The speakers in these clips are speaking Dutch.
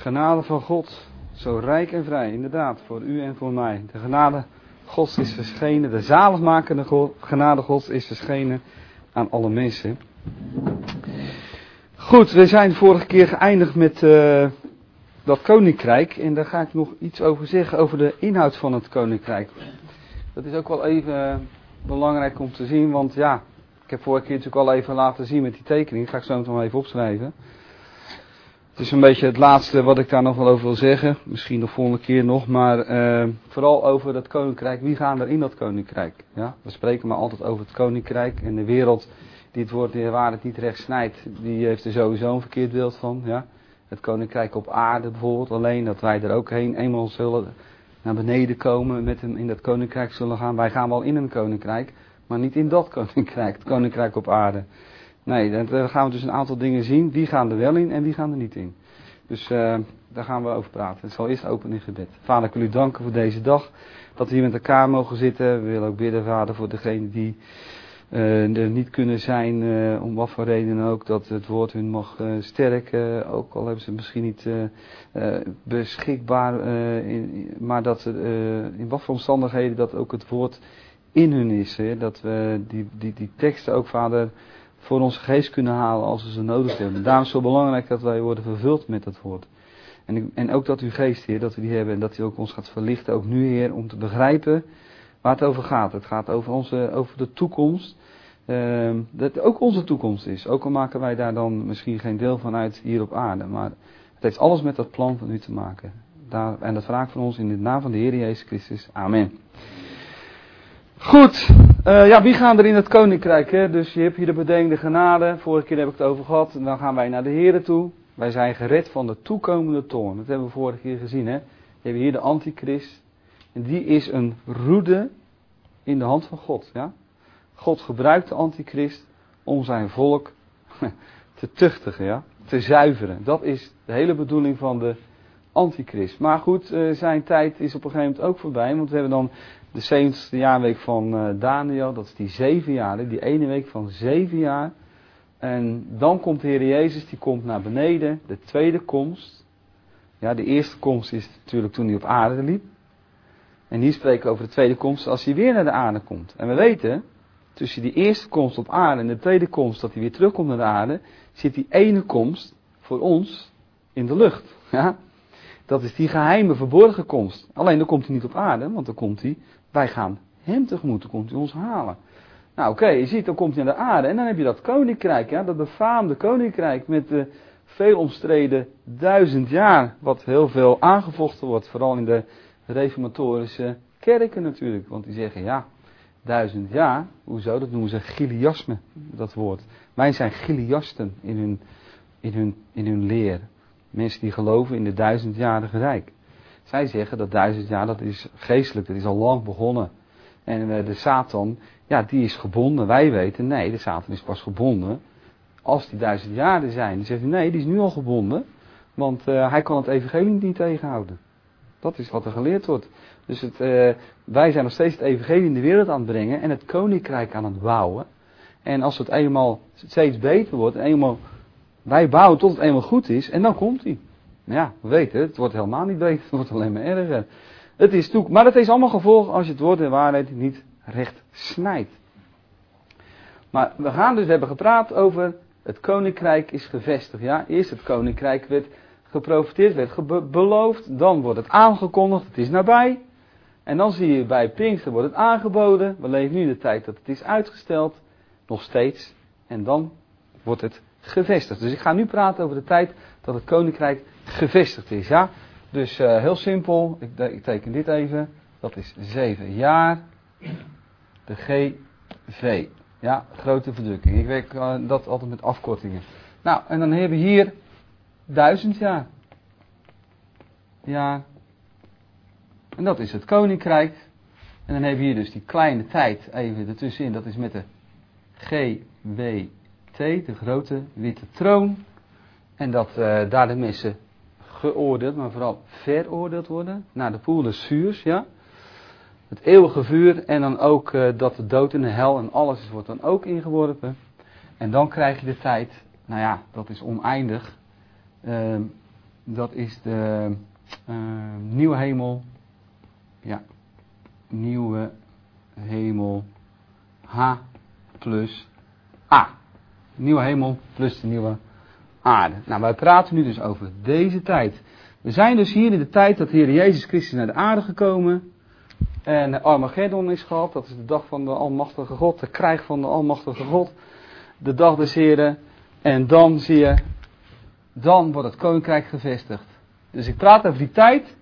genade van God, zo rijk en vrij, inderdaad, voor u en voor mij. De genade Gods is verschenen, de zaligmakende genade Gods is verschenen aan alle mensen. Goed, we zijn de vorige keer geëindigd met dat koninkrijk. En daar ga ik nog iets over zeggen, over de inhoud van het koninkrijk. Dat is ook wel even belangrijk om te zien, want ja, ik heb vorige keer natuurlijk al even laten zien met die tekening. Dat ga ik zo meteen wel even opschrijven. Het is een beetje het laatste wat ik daar nog wel over wil zeggen. Misschien de volgende keer nog, maar vooral over dat koninkrijk. Wie gaan er in dat koninkrijk? Ja? We spreken maar altijd over het koninkrijk. En de wereld die het woord waar het niet recht snijdt, die heeft er sowieso een verkeerd beeld van. Ja? Het koninkrijk op aarde bijvoorbeeld, alleen dat wij er ook heen eenmaal zullen naar beneden komen, met hem in dat koninkrijk zullen gaan. Wij gaan wel in een koninkrijk, maar niet in dat koninkrijk, het koninkrijk op aarde. Nee, daar gaan we dus een aantal dingen zien. Wie gaan er wel in en wie gaan er niet in. Dus daar gaan we over praten. Het zal eerst open in gebed. Vader, ik wil u danken voor deze dag. Dat we hier met elkaar mogen zitten. We willen ook bidden, Vader, voor degenen die er niet kunnen zijn. Om wat voor reden ook. Dat het woord hun mag sterken. Ook al hebben ze het misschien niet beschikbaar. Maar dat in wat voor omstandigheden dat ook het woord in hun is. Hè? Dat we die teksten ook, Vader, voor onze geest kunnen halen als we ze nodig hebben. Daarom is het zo belangrijk dat wij worden vervuld met dat woord. En ook dat uw geest, Heer, dat we die hebben en dat u ook ons gaat verlichten, ook nu, Heer, om te begrijpen waar het over gaat. Het gaat over de toekomst, dat ook onze toekomst is. Ook al maken wij daar dan misschien geen deel van uit hier op aarde, maar het heeft alles met dat plan van u te maken. En dat vraag ik van ons in de naam van de Heer Jezus Christus. Amen. Goed, wie gaan er in het koninkrijk? Hè? Dus je hebt hier de bedenkende genade, vorige keer heb ik het over gehad. En dan gaan wij naar de Here toe. Wij zijn gered van de toekomende toorn. Dat hebben we vorige keer gezien. Hè? We hebben hier de antichrist. En die is een roede in de hand van God. Ja? God gebruikt de antichrist om zijn volk te tuchtigen, ja? Te zuiveren. Dat is de hele bedoeling van de antichrist. Maar goed, zijn tijd is op een gegeven moment ook voorbij. Want we hebben dan de 70ste jaarweek van Daniel. Dat is die 7 jaar. Die ene week van 7 jaar. En dan komt de Heer Jezus. Die komt naar beneden. De tweede komst. Ja, de eerste komst is natuurlijk toen hij op aarde liep. En hier spreken we over de tweede komst als hij weer naar de aarde komt. En we weten, tussen die eerste komst op aarde en de tweede komst dat hij weer terugkomt naar de aarde, zit die ene komst voor ons in de lucht. Ja? Dat is die geheime verborgen komst. Alleen dan komt hij niet op aarde, want dan komt hij, wij gaan hem tegemoet, dan komt hij ons halen. Nou oké, je ziet, dan komt hij naar de aarde en dan heb je dat koninkrijk, ja, dat befaamde koninkrijk met de veel omstreden 1000 jaar, wat heel veel aangevochten wordt, vooral in de reformatorische kerken natuurlijk. Want die zeggen, ja, 1000 jaar, hoezo? Dat noemen ze chiliasme, dat woord. Wij zijn chiliasten in hun leer. Mensen die geloven in de 1000-jarige rijk. Zij zeggen dat 1000 jaar, dat is geestelijk, dat is al lang begonnen. En de Satan, ja, die is gebonden. Wij weten, nee, de Satan is pas gebonden als die 1000 jaar er zijn. Dan zegt hij, nee, die is nu al gebonden, want hij kan het evangelie niet tegenhouden. Dat is wat er geleerd wordt. Dus wij zijn nog steeds het evangelie in de wereld aan het brengen en het koninkrijk aan het bouwen. En als het eenmaal steeds beter wordt, wij bouwen tot het eenmaal goed is en dan komt hij. Nou ja, we weten, het wordt helemaal niet beter, het wordt alleen maar erger. Maar dat is allemaal gevolg als je het woord en waarheid niet recht snijdt. Maar we hebben gepraat over het koninkrijk is gevestigd. Ja? Eerst het koninkrijk werd geprofeteerd, werd beloofd, dan wordt het aangekondigd, het is nabij. En dan zie je bij Pinkster wordt het aangeboden. We leven nu in de tijd dat het is uitgesteld, nog steeds. En dan wordt het gevestigd. Dus ik ga nu praten over de tijd dat het koninkrijk gevestigd is. Ja? Dus heel simpel, ik teken dit even. Dat is 7 jaar. De GV. Ja, grote verdrukking. Ik werk dat altijd met afkortingen. Nou, en dan hebben we hier 1000 jaar. Ja. En dat is het koninkrijk. En dan hebben we hier dus die kleine tijd even ertussenin. Dat is met de GWT, de grote witte troon. En dat daar de mensen geoordeeld, maar vooral veroordeeld worden. Naar de poel des vuurs, ja. Het eeuwige vuur en dan ook dat de dood en de hel en alles wordt dan ook ingeworpen. En dan krijg je de tijd, nou ja, dat is oneindig. Dat is de nieuwe hemel. Ja, nieuwe hemel H plus A. Nieuwe hemel plus de nieuwe aarde. Nou, wij praten nu dus over deze tijd. We zijn dus hier in de tijd dat de Heer Jezus Christus naar de aarde gekomen. En Armageddon is gehad. Dat is de dag van de Almachtige God. De krijg van de Almachtige God. De dag des Heren. En dan zie je, dan wordt het koninkrijk gevestigd. Dus ik praat over die tijd.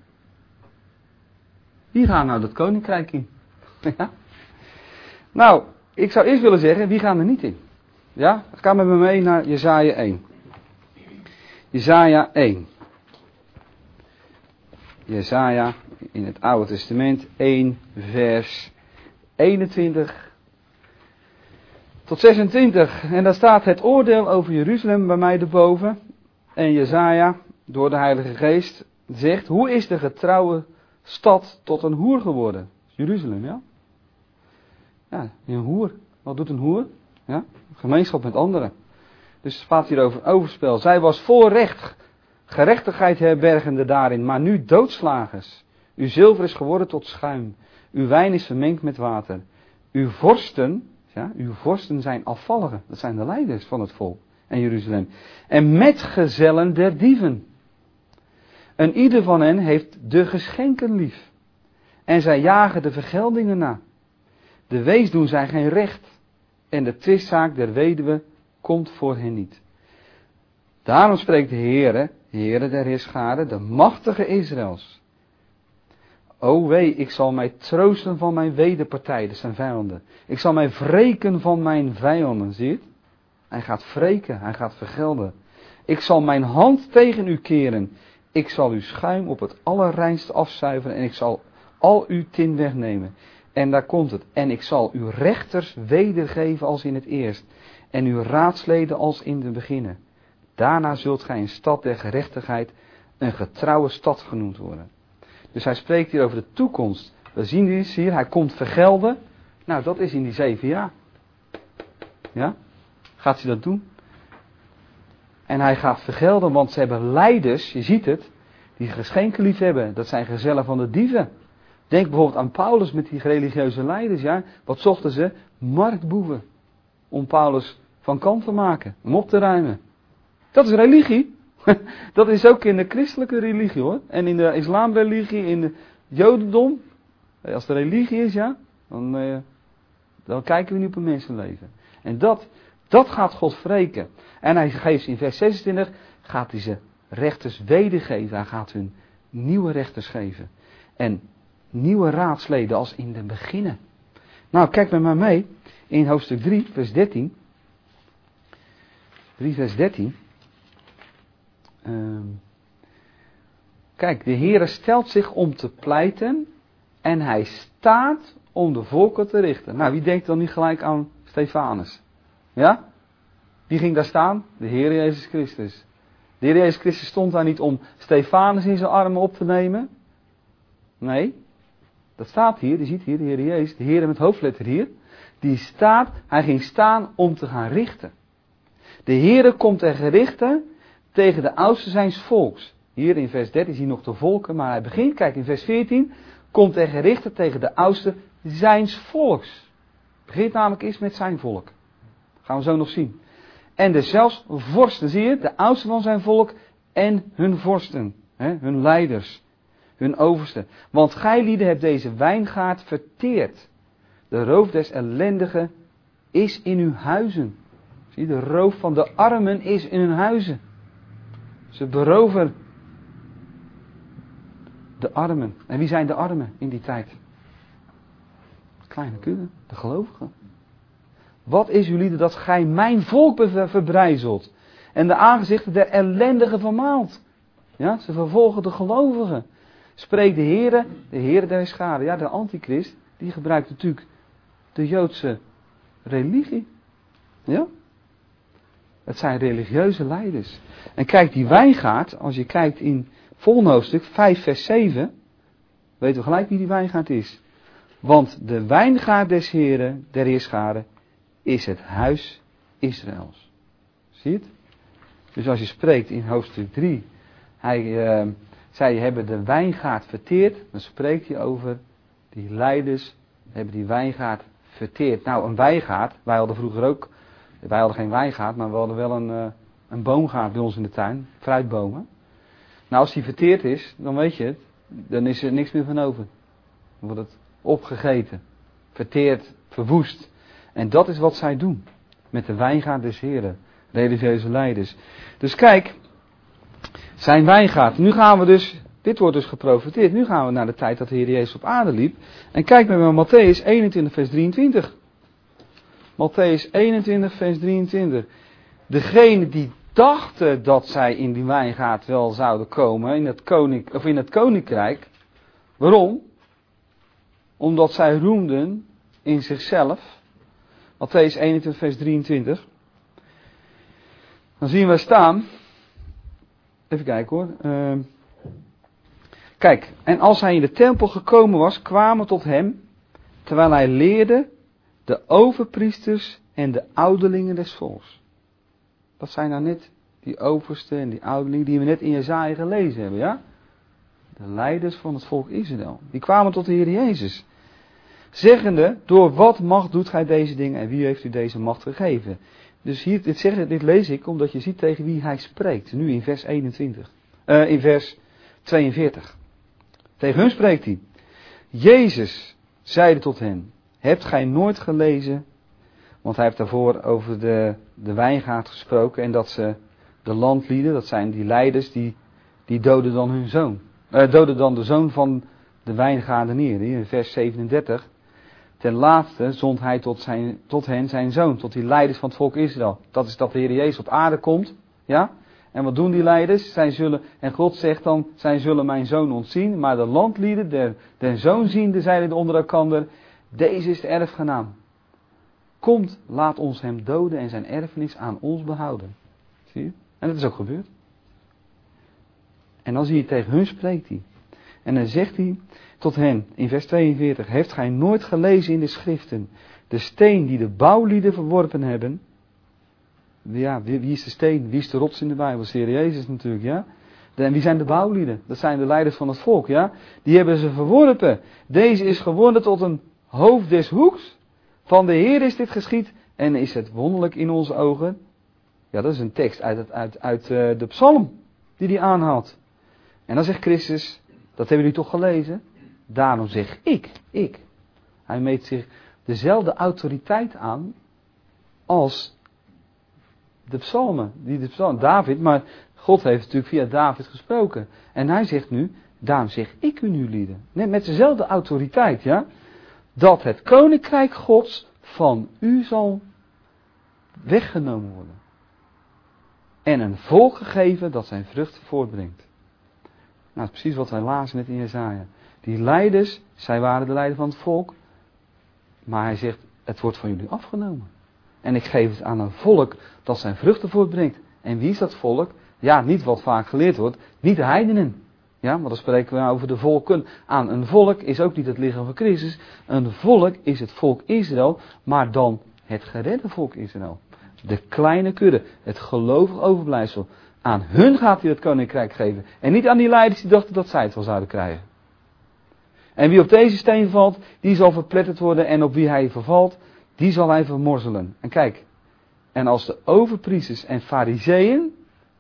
Wie gaan nou dat koninkrijk in? Ja? Nou, ik zou eerst willen zeggen, wie gaan er niet in? Ja, ga met me mee naar Jesaja 1. Jesaja 1. Jesaja in het Oude Testament 1 vers 21 tot 26. En daar staat het oordeel over Jeruzalem bij mij erboven. En Jesaja, door de Heilige Geest, zegt, hoe is de getrouwe stad tot een hoer geworden? Jeruzalem, ja? Ja, een hoer. Wat doet een hoer? Ja, gemeenschap met anderen. Dus het gaat hier over overspel. Zij was vol recht, gerechtigheid herbergende daarin, maar nu doodslagers. Uw zilver is geworden tot schuim. Uw wijn is vermengd met water. Uw vorsten zijn afvalligen. Dat zijn de leiders van het volk en Jeruzalem. En metgezellen der dieven. En ieder van hen heeft de geschenken lief. En zij jagen de vergeldingen na. De wees doen zij geen recht. En de twistzaak der weduwe komt voor hen niet. Daarom spreekt de Heere der Heerscharen, de machtige Israëls. O wee, ik zal mij troosten van mijn wederpartij, dat zijn vijanden. Ik zal mij wreken van mijn vijanden, zie je het? Hij gaat wreken, hij gaat vergelden. Ik zal mijn hand tegen u keren. Ik zal uw schuim op het allerreinste afzuiveren en ik zal al uw tin wegnemen. En daar komt het. En ik zal uw rechters wedergeven als in het eerst. En uw raadsleden als in de beginnen. Daarna zult gij een stad der gerechtigheid, een getrouwe stad genoemd worden. Dus hij spreekt hier over de toekomst. We zien dus hier, hij komt vergelden. Nou, dat is in die 7 jaar. Ja? Gaat hij dat doen? En hij gaat vergelden, want ze hebben leiders, je ziet het, die geschenken lief hebben. Dat zijn gezellen van de dieven. Denk bijvoorbeeld aan Paulus met die religieuze leiders, ja. Wat zochten ze? Marktboeven. Om Paulus van kant te maken, om op te ruimen. Dat is religie. Dat is ook in de christelijke religie hoor. En in de islamreligie, in de jodendom. Als de religie is, ja, dan kijken we niet op een mensenleven. En dat gaat God wreken. En hij geeft in vers 26, gaat hij ze rechters wedergeven. Hij gaat hun nieuwe rechters geven. En nieuwe raadsleden als in de beginnen. Nou, kijk met mij mee in hoofdstuk 3, vers 13. 3 vers 13. Kijk, de Heere stelt zich om te pleiten en hij staat om de volken te richten. Nou, wie denkt dan niet gelijk aan Stefanus? Ja? Wie ging daar staan? De Heer Jezus Christus. De Heer Jezus Christus stond daar niet om Stefanus in zijn armen op te nemen. Nee, dat staat hier, je ziet hier de Heer Jezus, de Heer met hoofdletter hier. Die staat, hij ging staan om te gaan richten. De Heere komt ter gerichten tegen de oudsten zijns volks. Hier in vers 13 zie je nog de volken, maar hij begint, kijk in vers 14, komt ter gerichten tegen de oudsten zijns volks. Het begint namelijk eerst met zijn volk. Gaan we zo nog zien. En dus zelfs vorsten, zie je, de oudsten van zijn volk en hun vorsten, hun leiders, hun oversten. Want gij lieden hebt deze wijngaard verteerd. De roof des ellendigen is in uw huizen. Zie je, de roof van de armen is in hun huizen. Ze beroven de armen. En wie zijn de armen in die tijd? Kleine kudde, de gelovigen. Wat is uw lieden dat gij mijn volk verbrijzelt en de aangezichten der ellendigen vermaalt? Ja, ze vervolgen de gelovigen. Spreekt de Heere der Scharen. Ja, de antichrist, die gebruikt natuurlijk de Joodse religie. Ja? Het zijn religieuze leiders. En kijk, die wijngaard, als je kijkt in volgende hoofdstuk, 5 vers 7, weten we gelijk wie die wijngaard is. Want de wijngaard des Heren, der Heerscharen, is het huis Israëls. Zie je het? Dus als je spreekt in hoofdstuk 3, Zij hebben de wijngaard verteerd. Dan spreekt hij over die leiders hebben die wijngaard verteerd. Nou, een wijngaard, wij hadden vroeger ook, wij hadden geen wijngaard, maar we hadden wel een boomgaard bij ons in de tuin, fruitbomen. Nou, als die verteerd is, dan weet je het, dan is er niks meer van over. Dan wordt het opgegeten, verteerd, verwoest. En dat is wat zij doen met de wijngaard des Heren, religieuze leiders. Dus kijk, zijn wijngaard. Nu gaan we dus, dit wordt dus geprofeteerd, nu gaan we naar de tijd dat de Heer Jezus op aarde liep. En kijk met me Matthäus 21 vers 23. Matthäus 21 vers 23. Degene die dachten dat zij in die wijngaard wel zouden komen, in het koninkrijk. Waarom? Omdat zij roemden in zichzelf. Matthäus 21 vers 23. Dan zien we staan. Even kijken hoor. Kijk, en als hij in de tempel gekomen was, kwamen tot hem, terwijl hij leerde, de overpriesters en de ouderlingen des volks. Dat zijn nou net die oversten en die ouderlingen die we net in Jesaja gelezen hebben, ja? De leiders van het volk Israël. Die kwamen tot de Heer Jezus. Zeggende, door wat macht doet gij deze dingen en wie heeft u deze macht gegeven? Dus hier, dit lees ik omdat je ziet tegen wie hij spreekt. Nu in vers 21. In vers 42. Tegen hun spreekt hij. Jezus zeide tot hen. Hebt gij nooit gelezen? Want hij heeft daarvoor over de wijngaard gesproken. En dat ze de landlieden, dat zijn die leiders, die doden dan hun zoon. Doden dan de zoon van de wijngaardenier. In vers 37. Ten laatste zond hij tot hen zijn zoon, tot die leiders van het volk Israël. Dat is dat de Heer Jezus op aarde komt. Ja? En wat doen die leiders? En God zegt dan, zij zullen mijn zoon ontzien. Maar de landlieden, den zoon ziende, zeiden onder elkander, deze is de erfgenaam. Komt, laat ons hem doden en zijn erfenis aan ons behouden. Zie je? En dat is ook gebeurd. En dan zie je tegen hun spreekt hij. En dan zegt hij tot hen in vers 42. Heeft gij nooit gelezen in de schriften. De steen die de bouwlieden verworpen hebben. Ja, wie is de steen? Wie is de rots in de Bijbel? De Heer Jezus natuurlijk, ja. En wie zijn de bouwlieden? Dat zijn de leiders van het volk, ja. Die hebben ze verworpen. Deze is geworden tot een hoofd des hoeks. Van de Heer is dit geschied. En is het wonderlijk in onze ogen. Ja, dat is een tekst uit de psalm die hij aanhaalt. En dan zegt Christus, dat hebben jullie toch gelezen? Daarom zeg ik. Hij meet zich dezelfde autoriteit aan als de psalmen. David, maar God heeft natuurlijk via David gesproken. En hij zegt nu, daarom zeg ik u nu lieden. Net met dezelfde autoriteit, ja. Dat het koninkrijk Gods van u zal weggenomen worden. En een volk gegeven dat zijn vruchten voortbrengt. Nou, dat is precies wat wij lazen net in Jesaja. Die leiders, zij waren de leider van het volk. Maar hij zegt, het wordt van jullie afgenomen. En ik geef het aan een volk dat zijn vruchten voortbrengt. En wie is dat volk? Ja, niet wat vaak geleerd wordt. Niet de heidenen. Ja, maar dan spreken we over de volken. Aan een volk is ook niet het lichaam van Christus. Een volk is het volk Israël. Maar dan het geredde volk Israël. De kleine kudde. Het gelovig overblijfsel. Aan hun gaat hij het koninkrijk geven. En niet aan die leiders die dachten dat zij het wel zouden krijgen. En wie op deze steen valt, die zal verpletterd worden. En op wie hij vervalt, die zal hij vermorzelen. En kijk. En als de overpriesters en fariseeën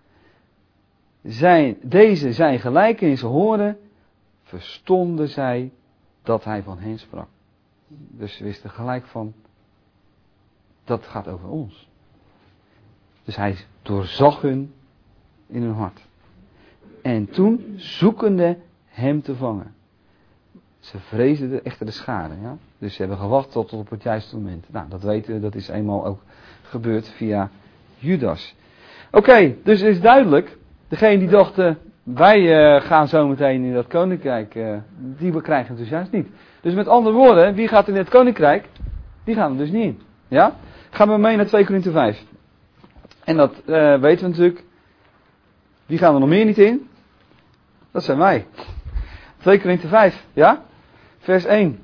deze zijn gelijkenissen horen, verstonden zij dat hij van hen sprak. Dus ze wisten gelijk van, dat gaat over ons. Dus hij doorzag hun in hun hart. En toen zoekende hem te vangen. Ze vreesden echter de schade. Ja? Dus ze hebben gewacht tot op het juiste moment. Nou, dat weten we, dat is eenmaal ook gebeurd via Judas. Oké, dus het is duidelijk. Degene die dachten, wij gaan zo meteen in dat koninkrijk, die krijgen het dus juist niet. Dus met andere woorden, wie gaat in het koninkrijk? Die gaan er dus niet in. Ja? Gaan we mee naar 2 Korinthe 5. En dat weten we natuurlijk. Wie gaan er nog meer niet in? Dat zijn wij. 2 Korinthe 5, ja? Vers 1.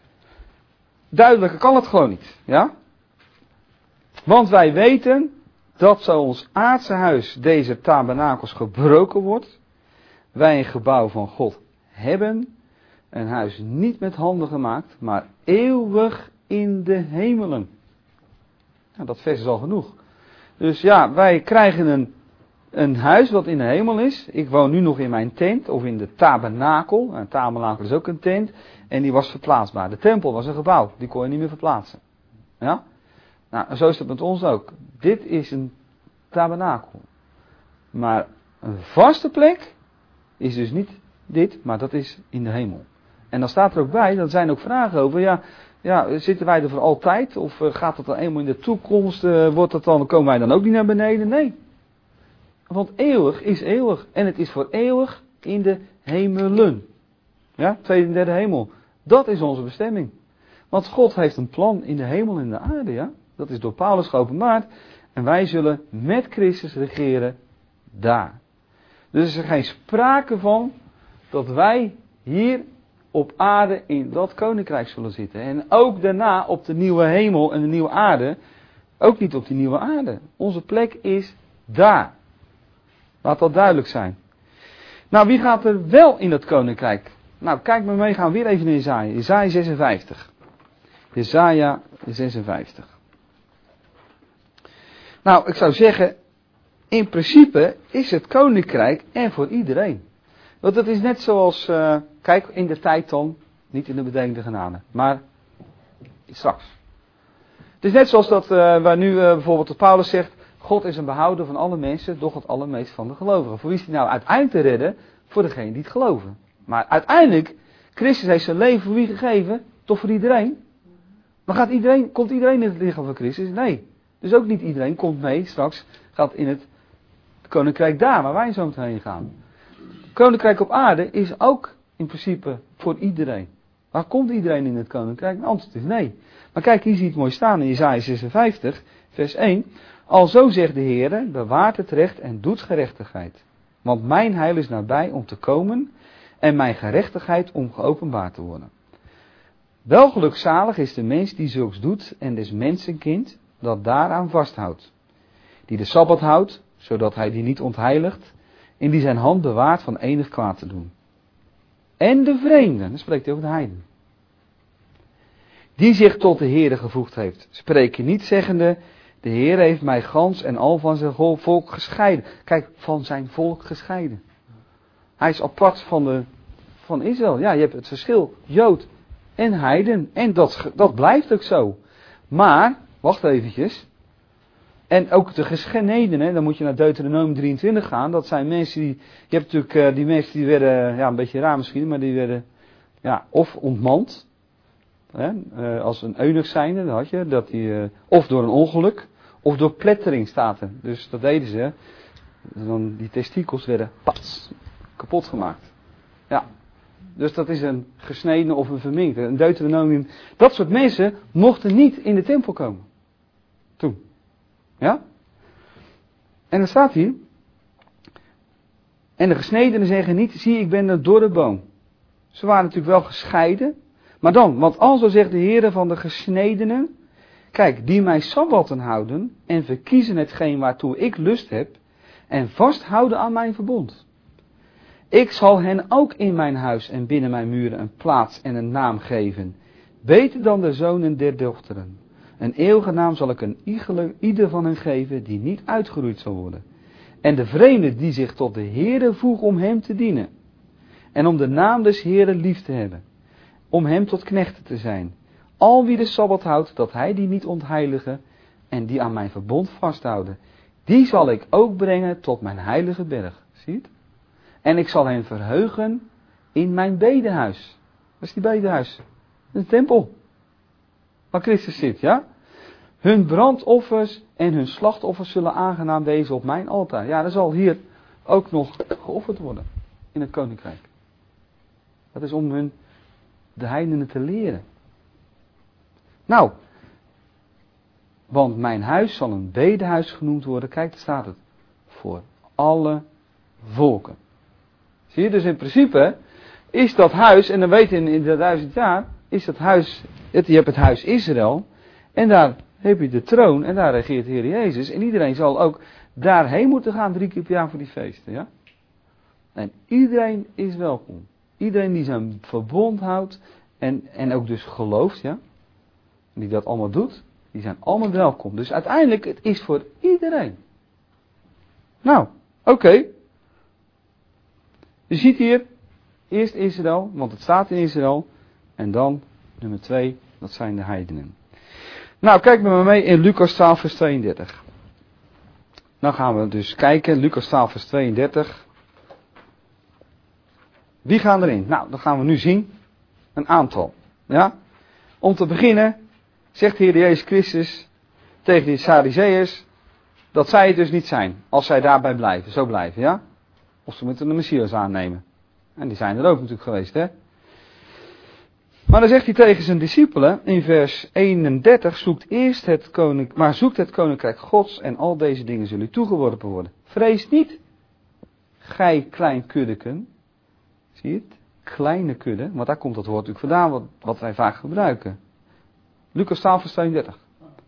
Duidelijker kan het gewoon niet, ja? Want wij weten dat zo ons aardse huis, deze tabernakels, gebroken wordt, wij een gebouw van God hebben, een huis niet met handen gemaakt, maar eeuwig in de hemelen. Nou, dat vers is al genoeg. Dus ja, wij krijgen een huis wat in de hemel is. Ik woon nu nog in mijn tent, of in de tabernakel. Een tabernakel is ook een tent. En die was verplaatsbaar. De tempel was een gebouw, die kon je niet meer verplaatsen. Ja? Nou, zo is het met ons ook. Dit is een tabernakel. Maar een vaste plek is dus niet dit, maar dat is in de hemel. En dan staat er ook bij, er zijn ook vragen over, ja, zitten wij er voor altijd? Of gaat het dan eenmaal in de toekomst, komen wij dan ook niet naar beneden? Nee. Want eeuwig is eeuwig. En het is voor eeuwig in de hemelen. Ja, tweede en derde hemel. Dat is onze bestemming. Want God heeft een plan in de hemel en de aarde, ja. Dat is door Paulus geopenbaard. En wij zullen met Christus regeren daar. Dus er is geen sprake van dat wij hier op aarde in dat koninkrijk zullen zitten. En ook daarna op de nieuwe hemel en de nieuwe aarde. Ook niet op die nieuwe aarde. Onze plek is daar. Laat dat duidelijk zijn. Nou, wie gaat er wel in dat koninkrijk? Nou, kijk maar mee, gaan we weer even naar Jesaja. Jesaja 56. Jesaja 56. Nou, ik zou zeggen, in principe is het koninkrijk en voor iedereen. Want het is net zoals, kijk, in de tijd dan, niet in de bedenkende genade, maar straks. Het is net zoals dat, waar nu bijvoorbeeld de Paulus zegt, God is een behouder van alle mensen, doch het allermeest van de gelovigen. Voor wie is hij nou uiteindelijk te redden? Voor degenen die het geloven. Maar uiteindelijk, Christus heeft zijn leven voor wie gegeven? Toch voor iedereen? Maar komt iedereen in het lichaam van Christus? Nee. Dus ook niet iedereen komt mee, straks gaat in het koninkrijk daar, waar wij zo meteen gaan. Koninkrijk op aarde is ook in principe voor iedereen. Waar komt iedereen in het koninkrijk? Het antwoord is nee. Maar kijk, hier zie je het mooi staan in Jesaja 56, vers 1. Alzo zegt de Heere, bewaart het recht en doet gerechtigheid. Want mijn heil is nabij om te komen en mijn gerechtigheid om geopenbaard te worden. Wel gelukzalig is de mens die zulks doet en des mensenkind dat daaraan vasthoudt. Die de Sabbat houdt, zodat hij die niet ontheiligt en die zijn hand bewaart van enig kwaad te doen. En de vreemde, dan spreekt hij over de heiden, die zich tot de Heere gevoegd heeft. Spreek je niet zeggende, de Heer heeft mij gans en al van zijn volk gescheiden. Kijk, van zijn volk gescheiden. Hij is apart van Israël. Ja, je hebt het verschil, Jood en heiden. En dat blijft ook zo. Maar, wacht eventjes. En ook de gesnedenen, dan moet je naar Deuteronomium 23 gaan. Dat zijn mensen die, je hebt natuurlijk die mensen die werden, ja een beetje raar misschien, maar die werden, ja, of ontmand. Als een eunuch zijnde, dat had je, dat die, of door een ongeluk, of door plettering staat er. Dus dat deden ze. Dan die testikels werden kapot gemaakt. Ja. Dus dat is een gesneden of een verminkte. Een Deuteronomium. Dat soort mensen mochten niet in de tempel komen. Toen. Ja? En dan staat hier. En de gesnedenen zeggen niet, zie ik ben een dorre boom. Ze waren natuurlijk wel gescheiden. Maar dan, want alzo zegt de Heere van de gesnedenen, kijk, die mijn sabbatten houden en verkiezen hetgeen waartoe ik lust heb en vasthouden aan mijn verbond. Ik zal hen ook in mijn huis en binnen mijn muren een plaats en een naam geven, beter dan de zonen der dochteren. Een eeuwige naam zal ik een ieder van hen geven die niet uitgeroeid zal worden. En de vreemde die zich tot de Heere voegt om hem te dienen en om de naam des Heeren lief te hebben. Om hem tot knechten te zijn. Al wie de Sabbat houdt, dat hij die niet ontheilige en die aan mijn verbond vasthouden. Die zal ik ook brengen tot mijn heilige berg. Zie je het? En ik zal hen verheugen in mijn bedehuis. Wat is die bedehuis? Dat is een tempel. Waar Christus zit, ja? Hun brandoffers en hun slachtoffers zullen aangenaam wezen op mijn altaar. Ja, er zal hier ook nog geofferd worden. In het koninkrijk. Dat is om de heidenen te leren. Nou, want mijn huis zal een bedehuis genoemd worden. Kijk, daar staat het. Voor alle volken. Zie je, dus in principe is dat huis, en dan weet je in de 1000 jaar, is dat huis, je hebt het huis Israël. En daar heb je de troon en daar regeert de Heer Jezus. En iedereen zal ook daarheen moeten gaan 3 keer per jaar voor die feesten. Ja? En iedereen is welkom. Iedereen die zijn verbond houdt en ook dus gelooft, ja, die dat allemaal doet, die zijn allemaal welkom. Dus uiteindelijk, het is voor iedereen. Nou, oké. Je ziet hier, eerst Israël, want het staat in Israël. En dan, nummer 2, dat zijn de heidenen. Nou, kijk met me mee in Lucas 12 vers 32. Dan gaan we dus kijken, Lucas 12 vers 32. Wie gaan erin? Nou, dat gaan we nu zien. Een aantal. Ja? Om te beginnen, zegt de Heer Jezus Christus tegen de Sadduceërs dat zij het dus niet zijn, als zij daarbij blijven, zo blijven, ja? Of ze moeten de Messias aannemen. En die zijn er ook natuurlijk geweest, hè? Maar dan zegt hij tegen zijn discipelen in vers 31, zoekt het koninkrijk Gods en al deze dingen zullen u toegeworpen worden. Vrees niet, gij klein kuddeken. Zie je het? Kleine kudde, want daar komt dat woord natuurlijk vandaan, wat wij vaak gebruiken. Lucas 12 vers 32.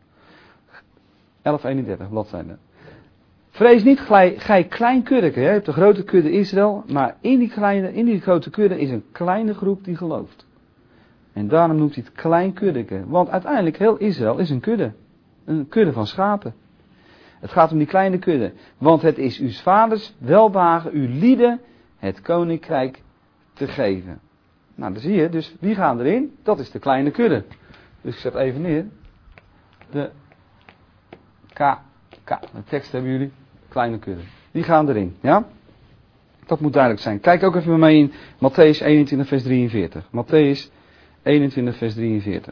11:31, bladzijde. Vrees niet, gij klein kuddeke. Je hebt de grote kudde Israël, maar in die grote kudde is een kleine groep die gelooft. En daarom noemt hij het klein kuddeke. Want uiteindelijk, heel Israël is een kudde. Een kudde van schapen. Het gaat om die kleine kudde. Want het is uw vaders welbehagen, uw lieden, het koninkrijk te geven. Nou, dan zie je, dus wie gaan erin? Dat is de kleine kudde. Dus ik zet even neer. De tekst hebben jullie. Kleine kudde. Die gaan erin, ja? Dat moet duidelijk zijn. Kijk ook even met mij in Mattheüs 21 vers 43. Mattheüs 21 vers 43.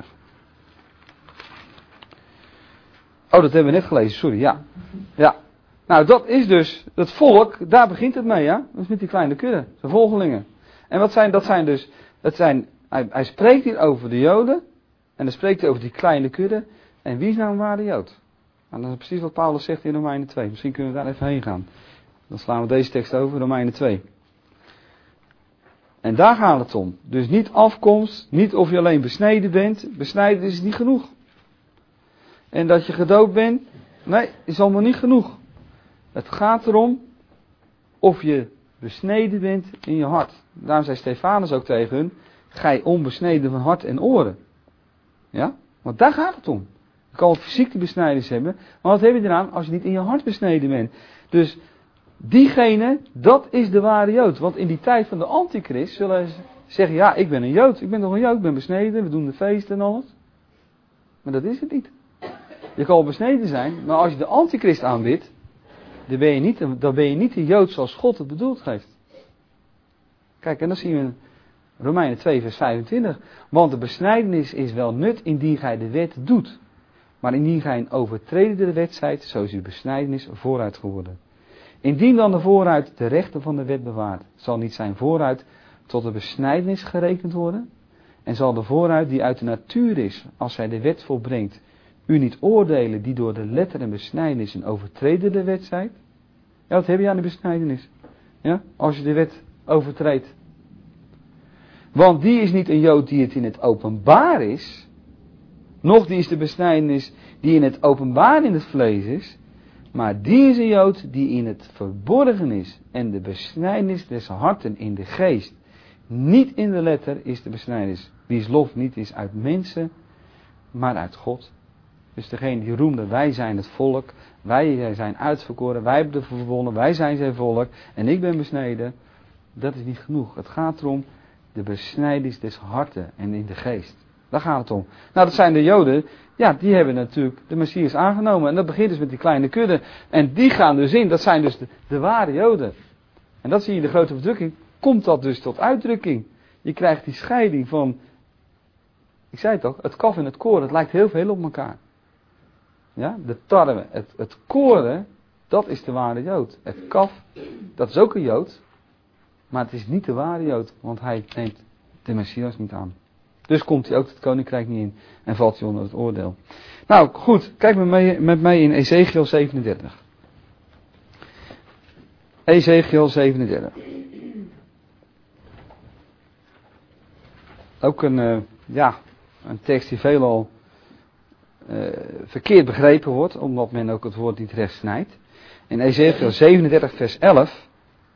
Oh, dat hebben we net gelezen, sorry, ja. Ja. Nou, dat is dus, het volk, daar begint het mee, ja? Dat is met die kleine kudde, zijn volgelingen. En wat zijn, hij spreekt hier over de Joden, en dan spreekt hij over die kleine kudde, en wie is nou een ware Jood? Nou, dat is precies wat Paulus zegt in Romeinen 2, misschien kunnen we daar even heen gaan. Dan slaan we deze tekst over, Romeinen 2. En daar gaat het om. Dus niet afkomst, niet of je alleen besneden bent, besnijden is niet genoeg. En dat je gedoopt bent, nee, is allemaal niet genoeg. Het gaat erom of je besneden bent in je hart. Daarom zei Stefanus ook tegen hun, gij onbesneden van hart en oren. Ja, want daar gaat het om. Je kan fysieke besnijdenis hebben, maar wat heb je eraan als je niet in je hart besneden bent? Dus diegene, dat is de ware Jood. Want in die tijd van de antichrist zullen ze zeggen, ja, ik ben een Jood. Ik ben toch een Jood, ik ben besneden, we doen de feesten en alles. Maar dat is het niet. Je kan wel besneden zijn, maar als je de antichrist aanbidt, dan ben je niet de Jood zoals God het bedoeld heeft. Kijk, en dan zien we in Romeinen 2 vers 25. Want de besnijdenis is wel nut indien gij de wet doet. Maar indien gij een overtredende wet zijt, zo is uw besnijdenis vooruit geworden. Indien dan de vooruit de rechten van de wet bewaart, zal niet zijn vooruit tot de besnijdenis gerekend worden? En zal de vooruit die uit de natuur is, als zij de wet volbrengt, u niet oordelen die door de letter en besnijdenis een overtredende wet zijt? Ja, wat heb je aan de besnijdenis? Ja, als je de wet overtreedt. Want die is niet een Jood die het in het openbaar is, noch die is de besnijdenis die in het openbaar in het vlees is, maar die is een Jood die in het verborgen is en de besnijdenis des harten in de geest. Niet in de letter is de besnijdenis, wiens lof niet is uit mensen, maar uit God. Dus degene die roemde, wij zijn het volk, wij zijn uitverkoren, wij hebben de verwonnen, wij zijn zijn volk en ik ben besneden. Dat is niet genoeg. Het gaat erom de besnijdenis des harten en in de geest. Daar gaat het om. Nou, dat zijn de Joden, ja, die hebben natuurlijk de Messias aangenomen. En dat begint dus met die kleine kudde. En die gaan dus in, dat zijn dus de ware Joden. En dat zie je in de grote verdrukking, komt dat dus tot uitdrukking. Je krijgt die scheiding van, ik zei het toch, het kaf en het koren, het lijkt heel veel op elkaar. Ja, de tarwe, het koren, dat is de ware Jood. Het kaf, dat is ook een Jood, maar het is niet de ware Jood, want hij neemt de Messias niet aan. Dus komt hij ook het koninkrijk niet in en valt hij onder het oordeel. Nou goed, kijk met mij in Ezekiel 37. Ezekiel 37. Ook een tekst die veelal verkeerd begrepen wordt, omdat men ook het woord niet recht snijdt. In Ezekiel 37 vers 11.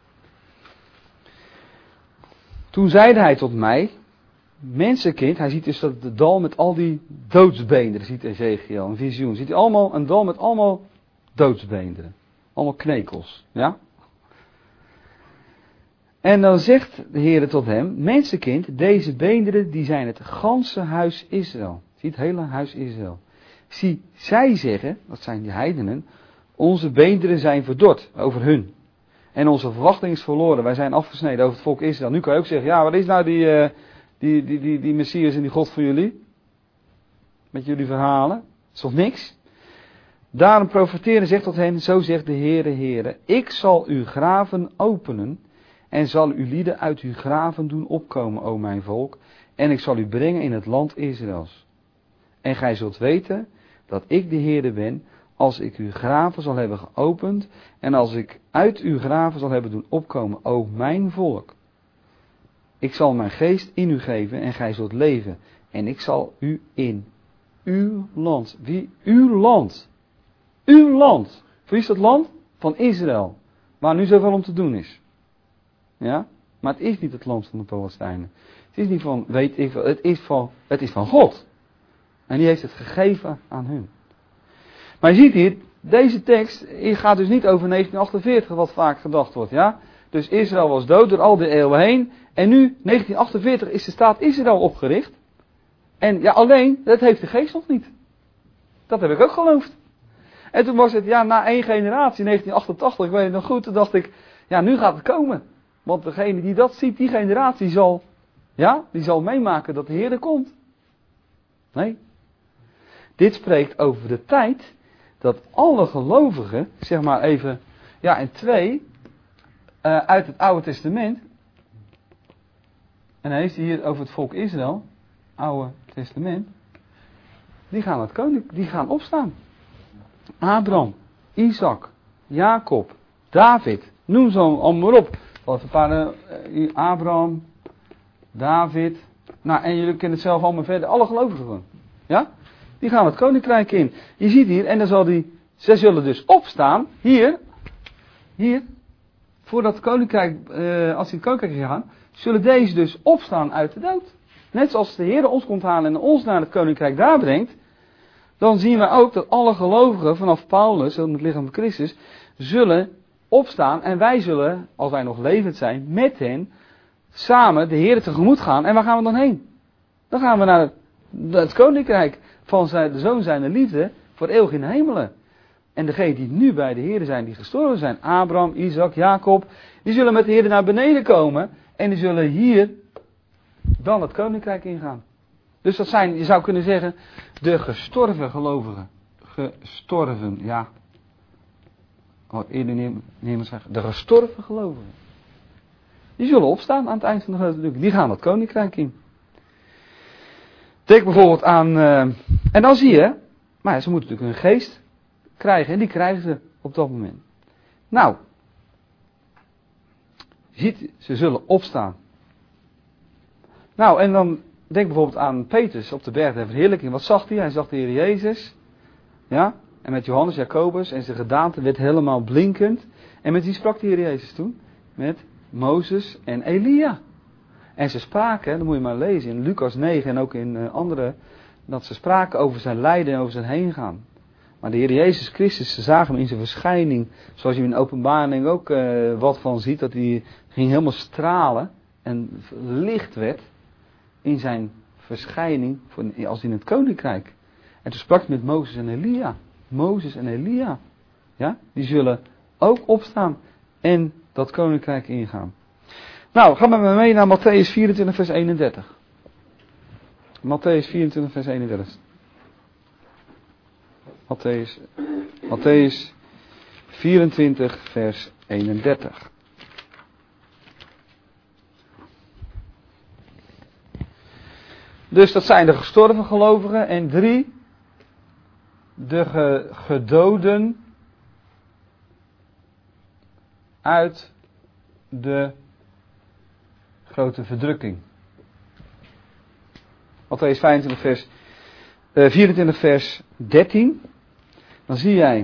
Toen zeide hij tot mij, mensenkind, hij ziet dus dat de dal met al die doodsbeenderen, ziet Ezekiel, een visioen. Ziet hij allemaal een dal met allemaal doodsbeenderen. Allemaal knekels, ja. En dan zegt de Heer tot hem, mensenkind, deze beenderen die zijn het ganse huis Israël. Zie het hele huis Israël. Zie, zij zeggen, dat zijn die heidenen, onze beenderen zijn verdord over hun. En onze verwachting is verloren, wij zijn afgesneden over het volk Israël. Nu kan je ook zeggen, ja, wat is nou die Messias en die God van jullie? Met jullie verhalen. Is toch niks? Daarom profeteren zegt tot hen, zo zegt de Heere, ik zal uw graven openen en zal uw lieden uit uw graven doen opkomen, o mijn volk, en ik zal u brengen in het land Israëls. En gij zult weten dat ik de Heere ben, als ik uw graven zal hebben geopend en als ik uit uw graven zal hebben doen opkomen, o mijn volk. Ik zal mijn geest in u geven en gij zult leven en ik zal u in uw land. Wie? Uw land. Uw land. Voor wie is dat land? Van Israël. Waar nu zoveel om te doen is. Ja? Maar het is niet het land van de Palestijnen. Het is niet van, weet ik wel, het is van God. En die heeft het gegeven aan hun. Maar je ziet hier, deze tekst gaat dus niet over 1948, wat vaak gedacht wordt. Ja? Dus Israël was dood door al die eeuwen heen. En nu, 1948, is de staat Israël opgericht. En ja, alleen, dat heeft de geest nog niet. Dat heb ik ook geloofd. En toen was het, ja, na één generatie, 1988, ik weet het nog goed, toen dacht ik, ja, nu gaat het komen. Want degene die dat ziet, die generatie zal, ja, die zal meemaken dat de Heer er komt. Nee. Dit spreekt over de tijd dat alle gelovigen, zeg maar even, ja, en twee, uit het Oude Testament, en hij heeft hier over het volk Israël, Oude Testament, die gaan het koninkrijk, die gaan opstaan. Abraham, Isaac, Jacob, David, noem ze allemaal op. Wat een paar, Abraham, David, nou en jullie kennen het zelf allemaal verder, alle gelovigen gewoon. Ja? Die gaan het koninkrijk in. Je ziet hier, en dan zal zij zullen dus opstaan, hier, voordat het koninkrijk, als die het koninkrijk gaan, zullen deze dus opstaan uit de dood. Net zoals de Heer ons komt halen en ons naar het koninkrijk daar brengt, dan zien we ook dat alle gelovigen vanaf Paulus, en het lichaam van Christus, zullen opstaan en wij zullen, als wij nog levend zijn, met hen samen de Heer tegemoet gaan. En waar gaan we dan heen? Dan gaan we naar het koninkrijk van de Zoon zijner liefde voor eeuwig in de hemelen. En degenen die nu bij de Heer zijn, die gestorven zijn, Abraham, Isaac, Jacob, die zullen met de Heer naar beneden komen en die zullen hier dan het koninkrijk ingaan. Dus dat zijn, je zou kunnen zeggen, de gestorven gelovigen. Gestorven, ja. Wat eerder nemen zeggen, de gestorven gelovigen. Die zullen opstaan aan het eind van de grote druk. Die gaan het koninkrijk in. Denk bijvoorbeeld aan, en dan zie je, maar ja, ze moeten natuurlijk hun geest krijgen en die krijgen ze op dat moment. Nou, ziet, ze zullen opstaan. Nou, en dan denk bijvoorbeeld aan Petrus op de berg der verheerlijking. Wat zag hij? Hij zag de Heer Jezus. Ja, en met Johannes, Jacobus en zijn gedaante werd helemaal blinkend. En met wie sprak de Heer Jezus toen? Met Mozes en Elia. En ze spraken, dat moet je maar lezen in Lucas 9 en ook in andere, dat ze spraken over zijn lijden en over zijn heen gaan. Maar de Heer Jezus Christus, ze zagen hem in zijn verschijning, zoals je in Openbaring ook wat van ziet, dat hij ging helemaal stralen en licht werd in zijn verschijning als in het koninkrijk. En toen sprak hij met Mozes en Elia. Mozes en Elia, ja, die zullen ook opstaan en dat koninkrijk ingaan. Nou, ga met me mee naar Mattheüs 24 vers 31. Mattheüs 24 vers 31. Mattheüs 24 vers 31. Dus dat zijn de gestorven gelovigen en 3 de gedoden uit de grote verdrukking. Mattheüs 25 vers 24 vers 13. Dan zie jij.